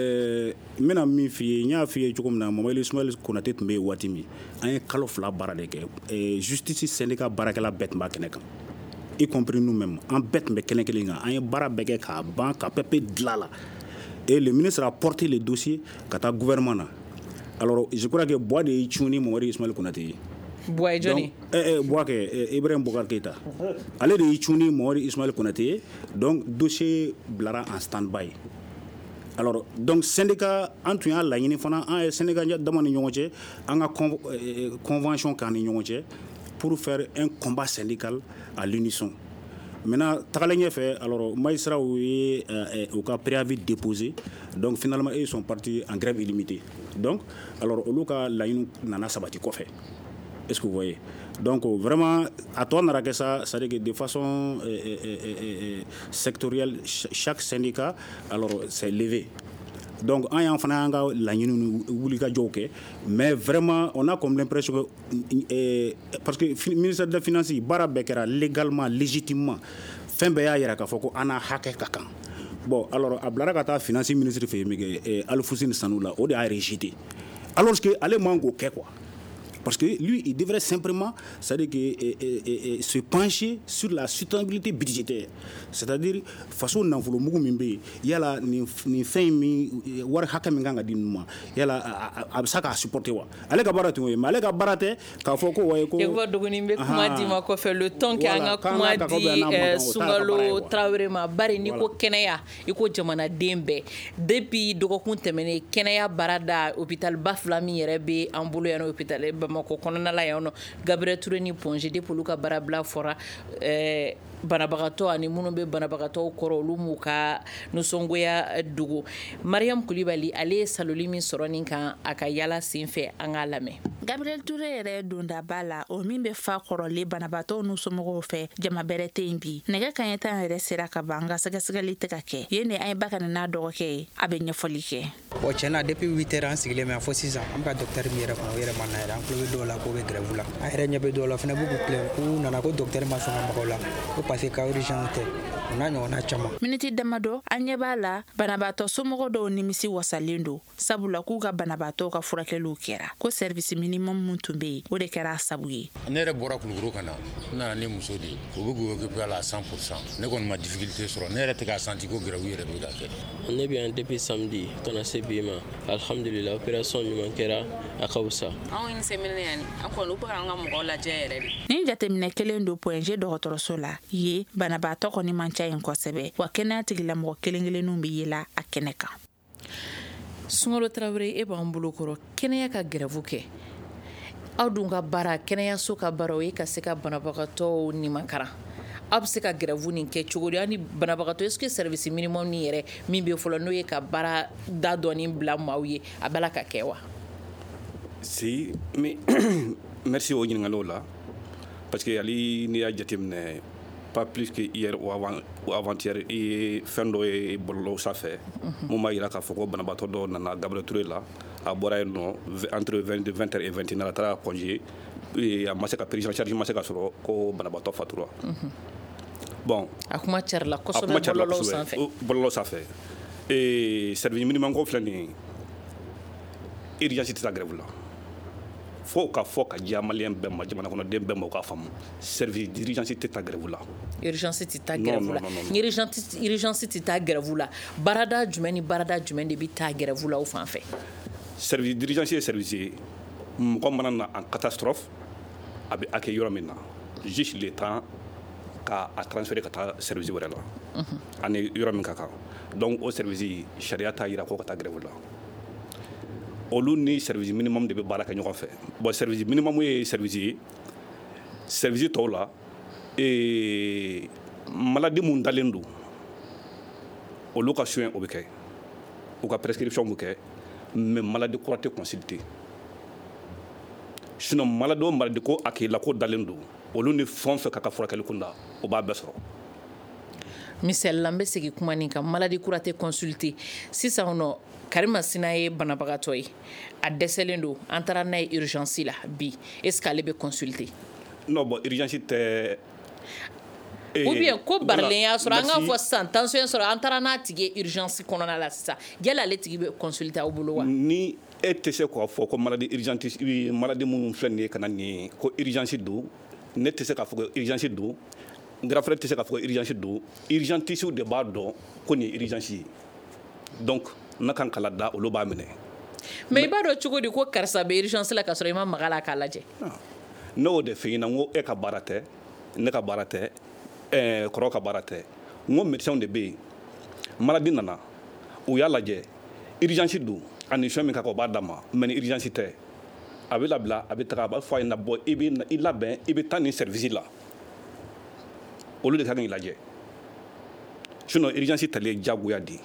n bɛna min f'i ye n y'a f'i ye cogo min na Mamadu Ismail Konate tun bɛ yen waati min an ye kalo fila baara de kɛ justice syndicat baarakɛla bɛɛ tun b'a kɛnɛ kan y compris nous-mêmes en bête mais kelen kelen kan an ye baara bɛɛ kɛ k'a ban ka pepe dilan la et le ministre a porté le dossier ka taa gouvernement na alors je crois que Bois de y'i cun ni Mamadu Ismail Konate ye. Bois ye jɔnni? Bois kɛ Ibrahim Boubacar Keita ale de y'i cun ni Mamadu Ismail Konate ye donc dossier bilara en stand-by. Alors donc syndicat an tun y'a laɲini fana an ye syndicat dama ni ɲɔgɔn cɛ an ka convention k'an ni ɲɔgɔn cɛ pour faire un combat syndical à l'unisson. Maintenant, fait, alors, magistrats ont eu un préavis déposé, donc finalement, ils sont partis en grève illimitée. Donc, alors, au cas là, il n'en a sabati quoi fait. Est-ce que vous voyez? Donc, vraiment, à toi, on a ça, ça veut dire que de façon euh, euh, euh, sectorielle, chaque syndicat, alors, s'est levé. Donc, on a fait la union, mais vraiment, on a comme l'impression que, euh, parce que le ministère de la Finance, Barabekera, légalement, légitimement, fin de l'année, on a hacké Kakan. Bon, alors, Ablara Kata, finance ministre, Al-Foussine Sanoula, on a rejeté. Alors que, allez, mango, quoi. Parce que lui, il devrait simplement c'est-à-dire que, et, et, et, se pencher sur la soutenabilité budgétaire. C'est-à-dire, façon dont vous le il y a la fin, il y a la il y a la ça a supporté. Allez, Gabarate, mais allez, Gabarate, Kafoko, et vous voyez, comment dit-moi quoi faire le temps qu'il y a comment dit Sungalo, Traorema, Bari, Niko, Kenaya, Iko Jamana Dembe, depuis Dokokun Temene, Kenaya Barada, hôpital Baflami, Rebe, Amboulo, hôpital Bamako kɔnɔna la yan nɔ Gabriel Touré ni Ponge de polu ka barabla fora eh, banabagatɔ ani minnu bɛ banabagatɔw kɔrɔ olu m'u ka nisɔngoya dogo. Mariam Kulibali ale ye saloli min sɔrɔ nin kan a ka yala senfɛ an k'a lamɛn. Gabriel Touré yɛrɛ dondaba la o min bɛ fa kɔrɔlen banabagatɔw n'u somɔgɔw fɛ jama bɛrɛ tɛ yen bi. Nɛgɛ kaɲɛ tan yɛrɛ sera ka ban ka sɛgɛsɛgɛli tɛ ka kɛ. Yen de an ye Bakari n'a dɔgɔkɛ ye a bɛ ɲɛfɔli kɛ. Bon tiɲɛna depuis huit heures an sigilen mɛ fo sisan an bɛ ka docteur min yɛrɛ kɔnɔ o yɛrɛ ma na yɛrɛ an tulo bɛ dɔw la k'o bɛ grève la. An yɛrɛ ɲɛ bɛ dɔw la fana b'u k'u plaindre k'u nana ko docteur ma sɔn ka maga o la ko parce que cas urgent tɛ o n'a ɲɔgɔnna caman. Miniti damadɔ an ɲɛ b'a la banabaatɔ somɔgɔ dɔw nimisi wasalen don sabula k'u ka banabaatɔw ka furakɛliw kɛra ko service minimum mun tun bɛ yen o de kɛra a sabu ye. Ne yɛrɛ bɔra Kulukoro ka na n nana ni muso de ye o bɛ k'u occuper a la cent pour cent ne kɔni ma difficulté sɔrɔ ne yɛrɛ tɛ k'a senti ko grève yɛrɛ bɛ ka kɛ. Ne bɛ yan depuis samedi ka na se bi ma alhamdulillah opération ɲuman kɛra a ka wusa. Anw ye semaine yani an kɔni u bɛ an ka mɔgɔw lajɛ yɛrɛ de. Ni jateminɛ kelen don Ponge dɔgɔtɔrɔso la ye banabaatɔ kɔni man ca yen kosɛbɛ wa kɛnɛya tigilamɔgɔ kelen-kelenninw bɛ yela a kɛnɛ kan. Sunkalo Tarawele e b'an bolo kɔrɔ kɛnɛya ka grève kɛ aw dun ka baara kɛnɛyaso ka baara o ye ka se ka banabagatɔw nimakara aw bɛ se ka grève nin kɛ cogo di ani banabagatɔ est-ce que service minimum ni yɛrɛ min bɛ fɔlɔ n'o ye ka baara da dɔɔni bila maaw ye a bɛ la ka kɛ wa? Si mais merci o ɲininkaliw la parce que ali n'i y'a jateminɛ pas plus que hier ou avant ou avant-hier i ye fɛn dɔ ye bɔlɔlɔw sanfɛ mun b'a jira k'a fɔ ko banabaatɔ dɔ nana Gabriel Touré la a bɔra yen nɔ entre vingt heures et vingt et une heures a taara Ponge a ma se ka prise en charge ma se ka sɔrɔ ko banabaatɔ fatura. Bon a kuma carila kosɛbɛ bɔlɔlɔw sanfɛ bɔlɔlɔw sanfɛ ee service minimum ko filɛ nin ye urgence tɛ taa grève la fo ka fɔ ka diya maliyɛn bɛɛ ma jamana kɔnɔden bɛɛ ma o k'a faamu service d'urgence tɛ taa grève la. Urgence tɛ taa grève la urgence tɛ taa grève la baarada jumɛn ni baarada jumɛn de bɛ taa grève la o fan fɛ. Service d'urgence ye service ye mɔgɔ mana na en catastrophe a bɛ accueillir yɔrɔ min na juste le temps ka a transférer ka taa service wɛrɛ la ani yɔrɔ min ka kan donc o service sariya t'a jira ko ka taa grève la. Olu ni service minimum de bɛ baara kɛ ɲɔgɔn fɛ bon service minimum ye service ye service tɔw la ee maladie mun dalen don olu ka soin o bɛ kɛ u ka prescription bɛ kɛ mais maladie kura tɛ consulter sinon maladie o maladie ko a k'i la ko dalen don olu ni fɛn fɛn ka ka furakɛli kunda o b'a bɛɛ sɔrɔ. Misali la n bɛ segin kuma nin kan maladie kura tɛ consulter sisan nɔ Karima Sina ye banabagatɔ ye a dɛsɛlen don an taara n'a ye urgence la bi est-ce que ale bɛ consulter? Non bon urgence tɛ ou bien ko barilen y'a sɔrɔ an k'a fɔ sisan tension sɔrɔ an taara n'a tigi ye urgence kɔnɔna la sisan yala ale tigi bɛ consulter aw bolo wa? Ni e tɛ se k'a fɔ ko maladie urgence maladie minnu filɛ nin ye ka na nin ye ko urgence don ne tɛ se k'a fɔ ko urgence don Grafere tɛ se k'a fɔ ko urgence don urgentisiw de b'a dɔn ko nin ye urgence ye donc n'a kan kala da olu b'a minɛ. Mais i b'a dɔn cogo di ko karisa bɛ urgence la ka sɔrɔ i ma maga la k'a lajɛ? Ne y'o de f'i ɲɛna n ko e ka baara tɛ ne ka baara tɛ ɛɛ kɔrɔ ka baara tɛ n ko médecin de bɛ yen maladie nana u y'a lajɛ urgence don ani fɛn min ka kan o b'a d'a ma mais ni urgence tɛ a bɛ labila a bɛ taga a b'a fɔ a ɲɛna bɔ i bɛ i labɛn i bɛ taa nin service la olu de ka kan k'i lajɛ sinon urgence tali ye diyagoya de ye.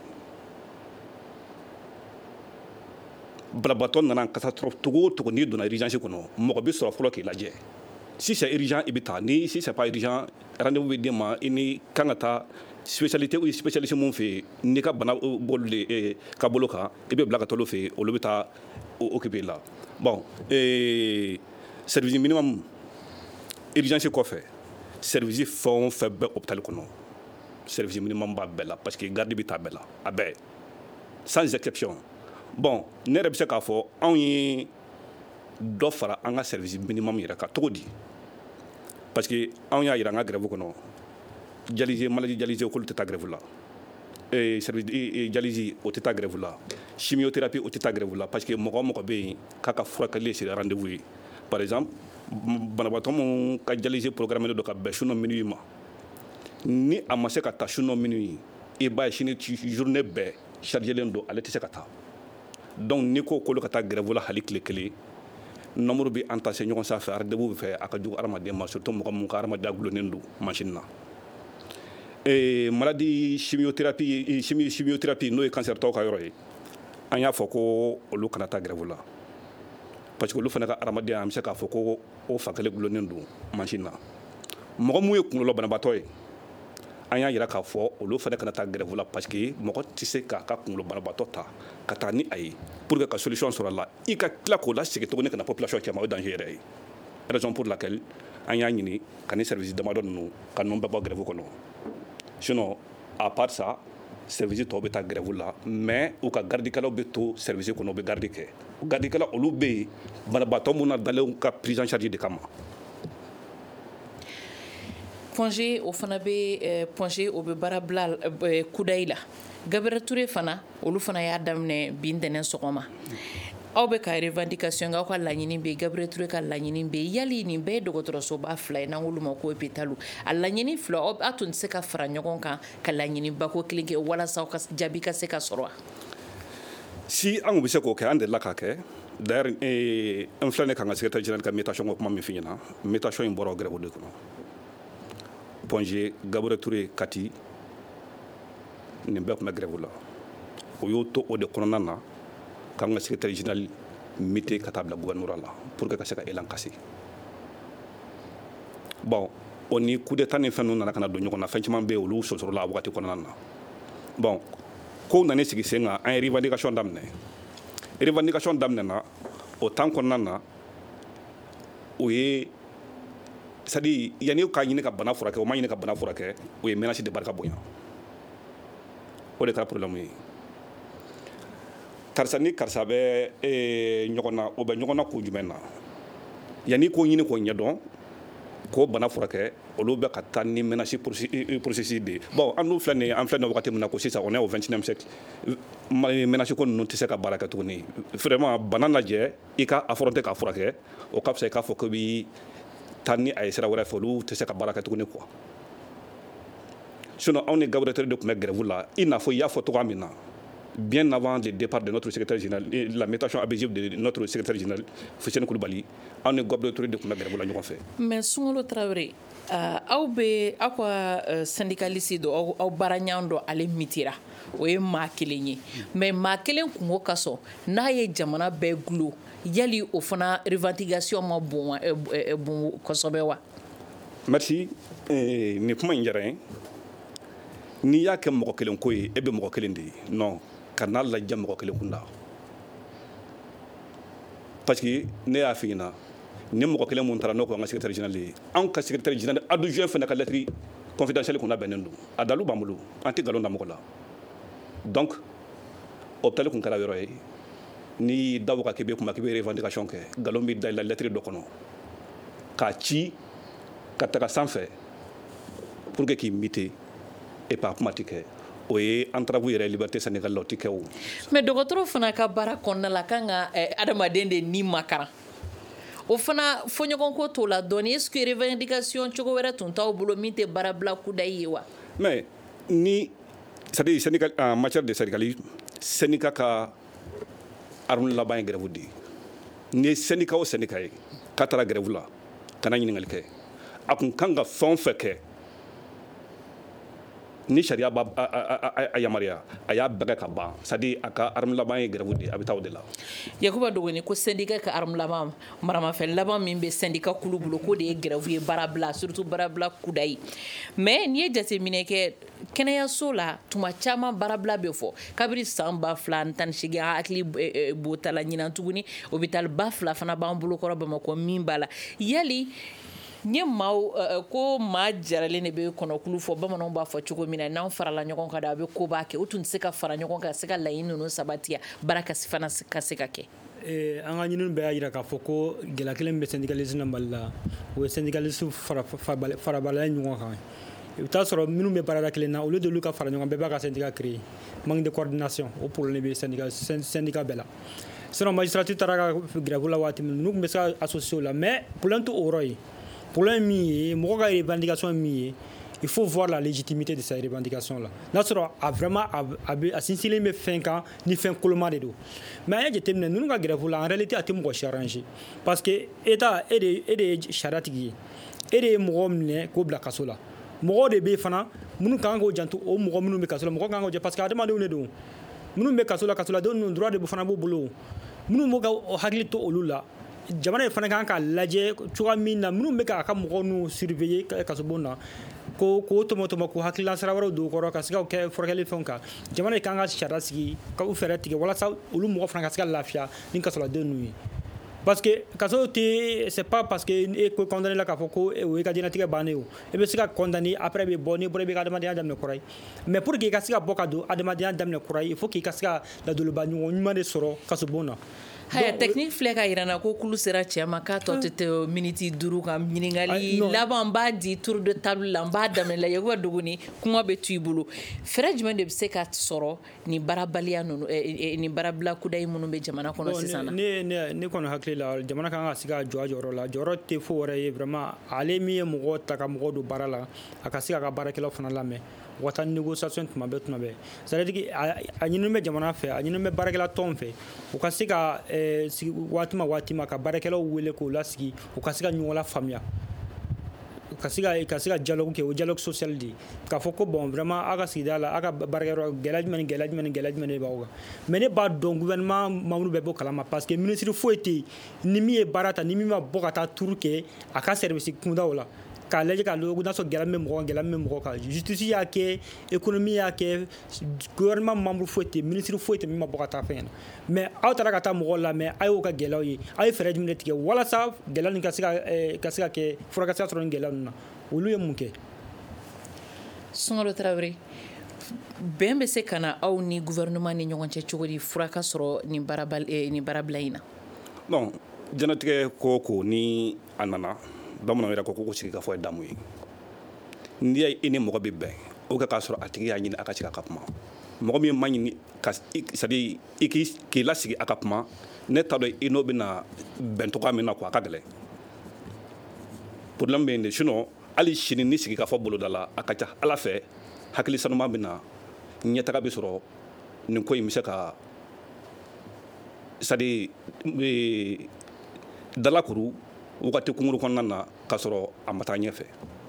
Banabaatɔ nana catastrophe togo o togo n'i donna urgence kɔnɔ mɔgɔ bɛ sɔrɔ fɔlɔ k'i lajɛ si c'est urgent i bɛ taa ni si c'est pas urgent rendez-vous bɛ d'e ma i ni kan ka taa spécialité ou spécialiste mun fɛ yen n'i ka bana bolo de ka bolo kan i bɛ bila ka taa olu fɛ yen olu bɛ taa occuper la bon ee service minimum urgence kɔfɛ service fɛn o fɛn bɛ hôpital kɔnɔ service minimum b'a bɛɛ la parce que garde bɛ taa bɛɛ la a bɛɛ sans exception. Bon ne yɛrɛ bɛ se k'a fɔ anw ye dɔ fara an ka service minimum yɛrɛ kan cogo di parce que anw y'a jira an ka grève kɔnɔ dialyse maladie dialyse k'olu tɛ taa grève la ee service dialyse o tɛ taa grève la chimiothérapie o tɛ taa grève la parce que mɔgɔ o mɔgɔ bɛ yen k'a ka furakɛli sera rendez-vous ye par exemple banabaatɔ mun ka dialyse programme don ka bɛn su nɔ minuit ma ni a ma se ka taa su nɔ minuit i b'a ye sini journée bɛɛ chargé len don ale tɛ se ka taa. Donc n'i ko k'olu ka taa grève la hali tile kelen nombre bi entassé ɲɔgɔn sanfɛ ardebu bɛ fɛ a ka jugu adamaden ma surtout mɔgɔ mun ka adamadenya gulonnen don machine na et maladie chimiothérapie chimie chimiothérapie n'o ye cancer tɔw ka yɔrɔ ye an y'a fɔ ko olu kana taa grève la parce que olu fana ka adamadenya an bɛ se k'a fɔ ko o fakele gulonnen don machine na mɔgɔ mun ye kunkolo banabaatɔ ye an y'a yira k'a fɔ olu fana kana taa grève la parce que mɔgɔ tɛ se k'a ka kunkolo banabaatɔ ta ka taa ni a ye pour que ka solution sɔrɔ a la i ka tila k'o lasegin tuguni ka na population cɛma o ye danger yɛrɛ ye raison pour laquelle an y'a ɲini ka ni service damadɔ ninnu ka ninnu bɛɛ bɔ grève kɔnɔ sinon à part ça service tɔw bɛ taa grève la mais u ka gardikɛlaw bɛ to service kɔnɔ u bɛ garde kɛ o gardikɛlaw olu bɛ yen banabaatɔ minnu na dalenw ka prise en charge de kama. Ponge o fana bɛ Ponge o bɛ baara bila kudayi la Gabriel Touré fana olu fana y'a daminɛ bi ntɛnɛn sɔgɔma aw bɛ ka revendication kɛ aw ka laɲini bɛ Gabriel Touré ka laɲini bɛ yali nin bɛɛ ye dɔgɔtɔrɔsoba fila ye n'an k'olu ma ko hôpitalu a laɲini fila aw tun tɛ se ka fara ɲɔgɔn kan ka laɲini bako kelen kɛ walasa aw ka jaabi ka se ka sɔrɔ wa. Si an bɛ se k'o kɛ an delila k'a kɛ d'ailleurs n filɛ ne kan ka secrétaire général ka mutation ko kuma min f'i ɲɛna mutation in bɔra o grève de kɔnɔ Ponge Gabriel Touré Kati nin bɛɛ tun bɛ grève la o y'o to o de kɔnɔna na k'an ka secrétaire général mite ka taa bila gouvernement la pour que ka se ka élan kasi bon o ni coup d'état ni fɛn ninnu nana ka na don ɲɔgɔn na fɛn caman bɛ yen olu sɔsɔrɔla a wagati kɔnɔna na bon kow nana sigi sen kan an ye revendication daminɛ revendication daminɛna o temps kɔnɔna na o ye c'est à dire yanni ka ɲini ka bana furakɛ o ma ɲini ka bana furakɛ o ye menace de barika bonya o de kɛra problème ye karisa ni karisa bɛ ɲɔgɔn na o bɛ ɲɔgɔn na ko jumɛn na yanni k'o ɲini k'o ɲɛdɔn k'o bana furakɛ olu bɛ ka taa ni menace processus de bon an dun filɛ nin ye an filɛ nin wagati min na ko sisan on est au vingt-et-unième siècle menace ko ninnu tɛ se ka baara kɛ tuguni vraiment bana lajɛ i ka affronter k'a furakɛ o ka fisa i k'a fɔ ko bi taa ni a ye sira wɛrɛ fɛ olu tɛ se ka baara kɛ tuguni quoi sinon anw ni Gabriel Touré de tun bɛ grève la i n'a fɔ i y'a fɔ cogoya min na bien avant le départ de notre secrétaire général la mutation abusive de notre secrétaire général Fuseni Kulubali anw ni Gabriel Touré de tun bɛ grève la ɲɔgɔn fɛ. mais Sunkalo Tarawele aw bɛ aw ka syndicaliste dɔ aw baaraɲɔgɔn dɔ ale mitira o ye maa kelen ye mais maa kelen kungo ka sɔn n'a ye jamana bɛɛ gulo yali o fana revendication ma bon bon kosɛbɛ wa. merci nin kuma in diyara n ye n'i y'a kɛ mɔgɔ kelen ko ye e bɛ mɔgɔ kelen de ye non ka n'a lajɛ mɔgɔ kelen kun la parce que ne y'a f'i ɲɛna ni mɔgɔ kelen mun taara n'o ko an ka secrétaire général ye anw ka secrétaire général adjoint fana ka lettre confidentielle kun labɛnnen don a dalu b'an bolo an tɛ nkalon da mɔgɔ la donc hôpital kun kɛra yɔrɔ ye ni da waga k'i bɛ kuma k'i bɛ revendication kɛ nkalon bɛ da i la lettre dɔ kɔnɔ k'a ci ka taga sanfɛ pour que k'i mite et pas kuma tɛ kɛ o ye entrave yɛrɛ liberté syndicale la o tɛ kɛ o. mais dɔgɔtɔrɔ fana ka baara kɔnɔna la kan ka adamaden de ni makaran o fana fɔɲɔgɔnko t'o la dɔɔni est ce que revendication cogo wɛrɛ tun t'aw bolo min tɛ baara bila kudayi ye wa. mais ni c'est à dire syndical en matière de syndicalisme syndicat ka arme laban ye grève de ni syndicat o syndicat ye k'a taara grève la kana ɲininkali kɛ a kun kan ka fɛn o fɛn kɛ ni sariya b'a a yamaruya a y'a bɛɛ kɛ ka ban c'est à dire a ka arme laban ye grève de a bɛ taa o de la. Yakuba Dogoni ko syndicat ka arme laban maramafɛn laban min bɛ syndicat kulu bolo ko de ye grève ye baara bila surtout baara bila kudayi mais n'i ye jateminɛ kɛ kɛnɛyaso la tuma caman baara bila bɛ fɔ kabiri san ba fila ani tan ni seegin an hakili b'o ta la ɲinan tuguni hôpital ba fila fana b'an bolokɔrɔ Bamakɔ min b'a la yali nye maaw ko maa jaralen de bɛ kɔnɔkulu fɔ bamananw b'a fɔ cogo min na n'an farala ɲɔgɔn kan a bɛ ko b'a kɛ o tun tɛ se ka fara ɲɔgɔn kan ka se ka laɲini ninnu sabatiya baara ka fana ka se ka kɛ. an ka ɲininiw bɛɛ y'a jira k'a fɔ ko gɛlɛya kelen bɛ syndicalisme na Mali la o ye syndicalisme farabalaya ɲɔgɔn kan i bɛ taa sɔrɔ minnu bɛ baarada kelen na olu de olu ka fara ɲɔgɔn bɛɛ b'a ka syndicat créer manque de coordination o problème bɛ syndicat syndicat bɛɛ la sinon magistrature taara ka grève la waati min n'u tun bɛ se ka associer o la mais problème t'o yɔrɔ ye problème min ye mɔgɔ ka revendication min ye il faut voir la légitimité de ces revendications là n'a sɔrɔ a vraiment a bɛ a sinsinlen bɛ fɛn kan ni fɛn koloma de don mais an y'a jateminɛ ninnu ka grève la en réalité a tɛ mɔgɔ si arranger parce que état e de e de ye sariya tigi ye e de ye mɔgɔ minɛ k'o bila kaso la mɔgɔ de bɛ yen fana minnu kan k'o janto o mɔgɔ minnu bɛ kaso la mɔgɔ kan k'o jɛ parce que adamadenw de don minnu bɛ kaso la kasoladenw ninnu droit de fana b'u bolo minnu b'u ka hakili to olu la jamana ye fana kan ka lajɛ cogoya min na minnu bɛ k'a ka mɔgɔw n'u surveiller kasobon na ko k'o tɔmɔ tɔmɔ k'u hakilila sira wɛrɛw don u kɔrɔ ka se ka kɛ furakɛli fɛnw kan jamana ye kan ka sariya sigi ka u fɛɛrɛ tigɛ walasa olu mɔgɔ fana ka se ka lafiya ni kasoladenw ninnu ye parce que kaso tɛ c'est pas parce que e ko condamné la k'a fɔ ko o ye ka diɲɛlatigɛ bannen o e bɛ se ka condamné après bɛ bɔ n'i bɔra i bɛ ka adamadenya daminɛ kura ye mais pour que i ka se ka bɔ ka don adamadenya daminɛ kura ye il faut que i ka se ka ladonba ɲɔgɔn ɲuman de sɔrɔ kasobon na haya technique filɛ ka yirana ko kulu sera cɛ ma k'a tɔ tɛ tɛ miniti duuru kan ɲininkali laban n b'a di tour de table la n b'a daminɛ la yakuba duguni kuma bɛ to i bolo fɛɛrɛ jumɛn de bɛ se ka sɔrɔ ni baarabaliya ninnu ni baarabila kudayi minnu bɛ jamana kɔnɔ sisan na ne ne ne kɔni hakili la jamana kan ka se ka jɔ a jɔyɔrɔ la jɔyɔrɔ tɛ fo wɛrɛ ye vraiment ale min ye mɔgɔ ta ka mɔgɔ don baara la a ka se k'a ka baarakɛlaw fana lamɛn u ka taa négociation tuma bɛɛ tuma bɛɛ c'est à dire a ɲininen bɛ jamana fɛ a ɲininen bɛ baarakɛla tɔn fɛ u ka se ka sigi waati ma waati ma ka baarakɛlaw wele k'u lasigi u ka se ka ɲɔgɔn lafaamuya ka se ka ka se ka dialogue kɛ o dialogue social de k'a fɔ ko bon vraiment a ka sigida la a ka baarakɛyɔrɔ gɛlɛya jumɛn ni gɛlɛya jumɛn ni gɛlɛya jumɛn de b'aw kan mais ne b'a dɔn gouvernement membre bɛɛ b'o kalama parce que ministre foyi tɛ yen ni min ye baara ta ni min ma bɔ ka taa tour kɛ a ka service kundaw la k'a lajɛ k'a lajɛ n'a sɔrɔ gɛlɛya min bɛ mɔgɔ gɛlɛya min bɛ mɔgɔ kan justice y'a kɛ économie y'a kɛ gouvernement membre foyi tɛ ministre foyi tɛ min ma bɔ ka taa fɛn na mais aw taara ka taa mɔgɔw lamɛn a y'o ka gɛlɛyaw ye a ye fɛɛrɛ jumɛn de tigɛ walasa gɛlɛya nin ka se ka ka se ka kɛ furakɛsira sɔrɔ nin gɛlɛya ninnu na olu ye mun kɛ. Sunkalo Tarawele bɛn bɛ se ka na aw ni gouvernement ni ɲɔgɔn cɛ cogo di fura ka sɔrɔ nin baarabila in na. bon jɛnatigɛ ko ko ni a nana bamananw yɛrɛ ko ko sigi ka fɔ ye damu ye n'i y'a ye i ni mɔgɔ bɛ bɛn o ka k'a sɔrɔ a tigi y'a ɲini a ka sigi a ka kuma mɔgɔ min ma ɲini ka c'est à dire i k'i lasigi a ka kuma ne t'a dɔn i n'o bɛna bɛn cogoya min na quoi a ka gɛlɛn problème bɛ yen de sinon hali sini ni sigi ka fɔ boloda la a ka ca ala fɛ hakili sanuma bɛ na ɲɛtaga bɛ sɔrɔ nin ko in bɛ se ka c'est à dire dalakuru wagati kunkuru kɔnɔna na k'a sɔrɔ a ma taa ɲɛfɛ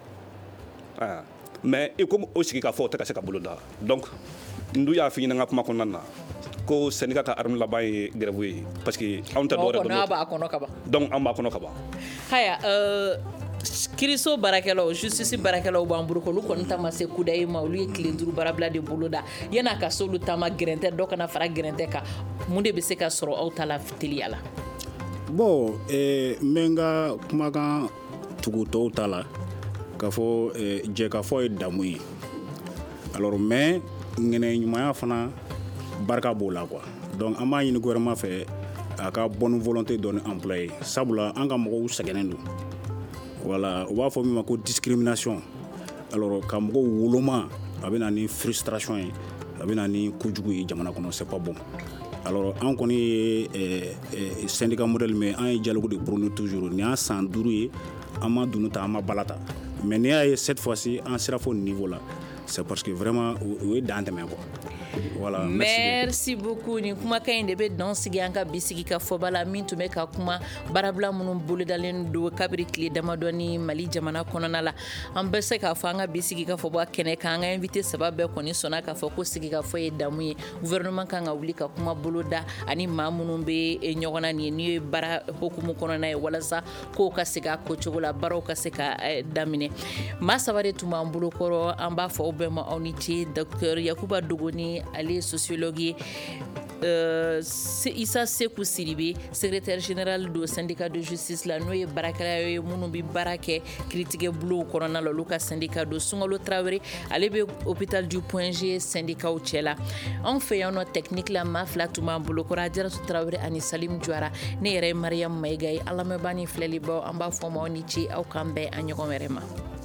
mais i ko o sigi ka fɔ o tɛ ka se ka bolo da donc n dun y'a f'i ɲɛna n ka kuma kɔnɔna na ko syndicat ka arme laban ye grève ye parce que anw tɛ dɔwɛrɛ dɔn n'o b'a kɔnɔ ka ban donc an b'a kɔnɔ ka ban haya kiriso baarakɛlaw justice baarakɛlaw b'an bolo olu kɔni ta ma se kudayi ma olu ye tile duuru baarabila de bolo da yan'a ka se olu ta ma gɛrɛntɛ dɔ kana fara gɛrɛntɛ kan mun de bɛ se ka sɔrɔ aw ta la teliya la bon n bɛ n ka kumakan tugu tɔw ta la k'a fɔ jɛkafɔ ye damu ye alors mais ŋɛnɛɲumanya fana barika b'o la quoi donc an b'a ɲini gouvernement fɛ a ka bonne volonté dɔɔni employé sabula an ka mɔgɔw sɛgɛnnen don voilà u b'a fɔ min ma ko discrimination alors ka mɔgɔw woloma a bɛ na ni frustration ye a bɛ na ni kojugu ye jamana kɔnɔ c'est pas bon alors an kɔni ye syndicat modèle mais an ye dialogue de prôner toujours nin y'a san duuru ye an ma dunu ta an ma bala ta mais n'i y'a ye cette fois-ci an sera fo niveau la c'est parce que vraiment o ye dan tɛmɛ quoi. Voilà, merci, merci beaucoup ni kumakan in de bɛ dan sigi an ka bi sigi ka fɔba la min tun bɛ ka kuma baarabila minnu bolodalen don kabiri tile damadɔni Mali jamana kɔnɔna la an bɛ se k'a fɔ an ka bi sigi ka fɔba kɛnɛ kan an ka invité saba bɛɛ kɔni sɔnna k'a fɔ ko sigi ka fɔ ye damu ye gouvernement kan ka wuli ka kuma boloda ani maa minnu bɛ ɲɔgɔn na nin ye n'i ye baara hukumu kɔnɔna ye walasa kow ka se ka ko cogo la baaraw ka se ka daminɛ maa saba de tun b'an bolo kɔrɔ an b'a fɔ aw bɛɛ ma aw ni ce docteur Yakuba Dogoni ale ye sociologue ye euh, Issa Sekou Sidibé secrétaire général du syndicat de justice la n'o ye baarakɛla ye minnu bɛ baara kɛ kiiritigɛ bulow kɔnɔna la olu ka syndicat do Sunkalo Tarawele ale bɛ hôpital du Point G syndicat cɛ la anw fɛ yan nɔ technique la maa fila tun b'an bolo kɔrɔ Ajaratu Tarawele ani Salim Jara ne yɛrɛ ye Mariam Mayiga ye an lamɛnbaa ni filɛlibaw an b'a fɔ ma aw ni ce aw k'an bɛn a ɲɔgɔn wɛrɛ ma.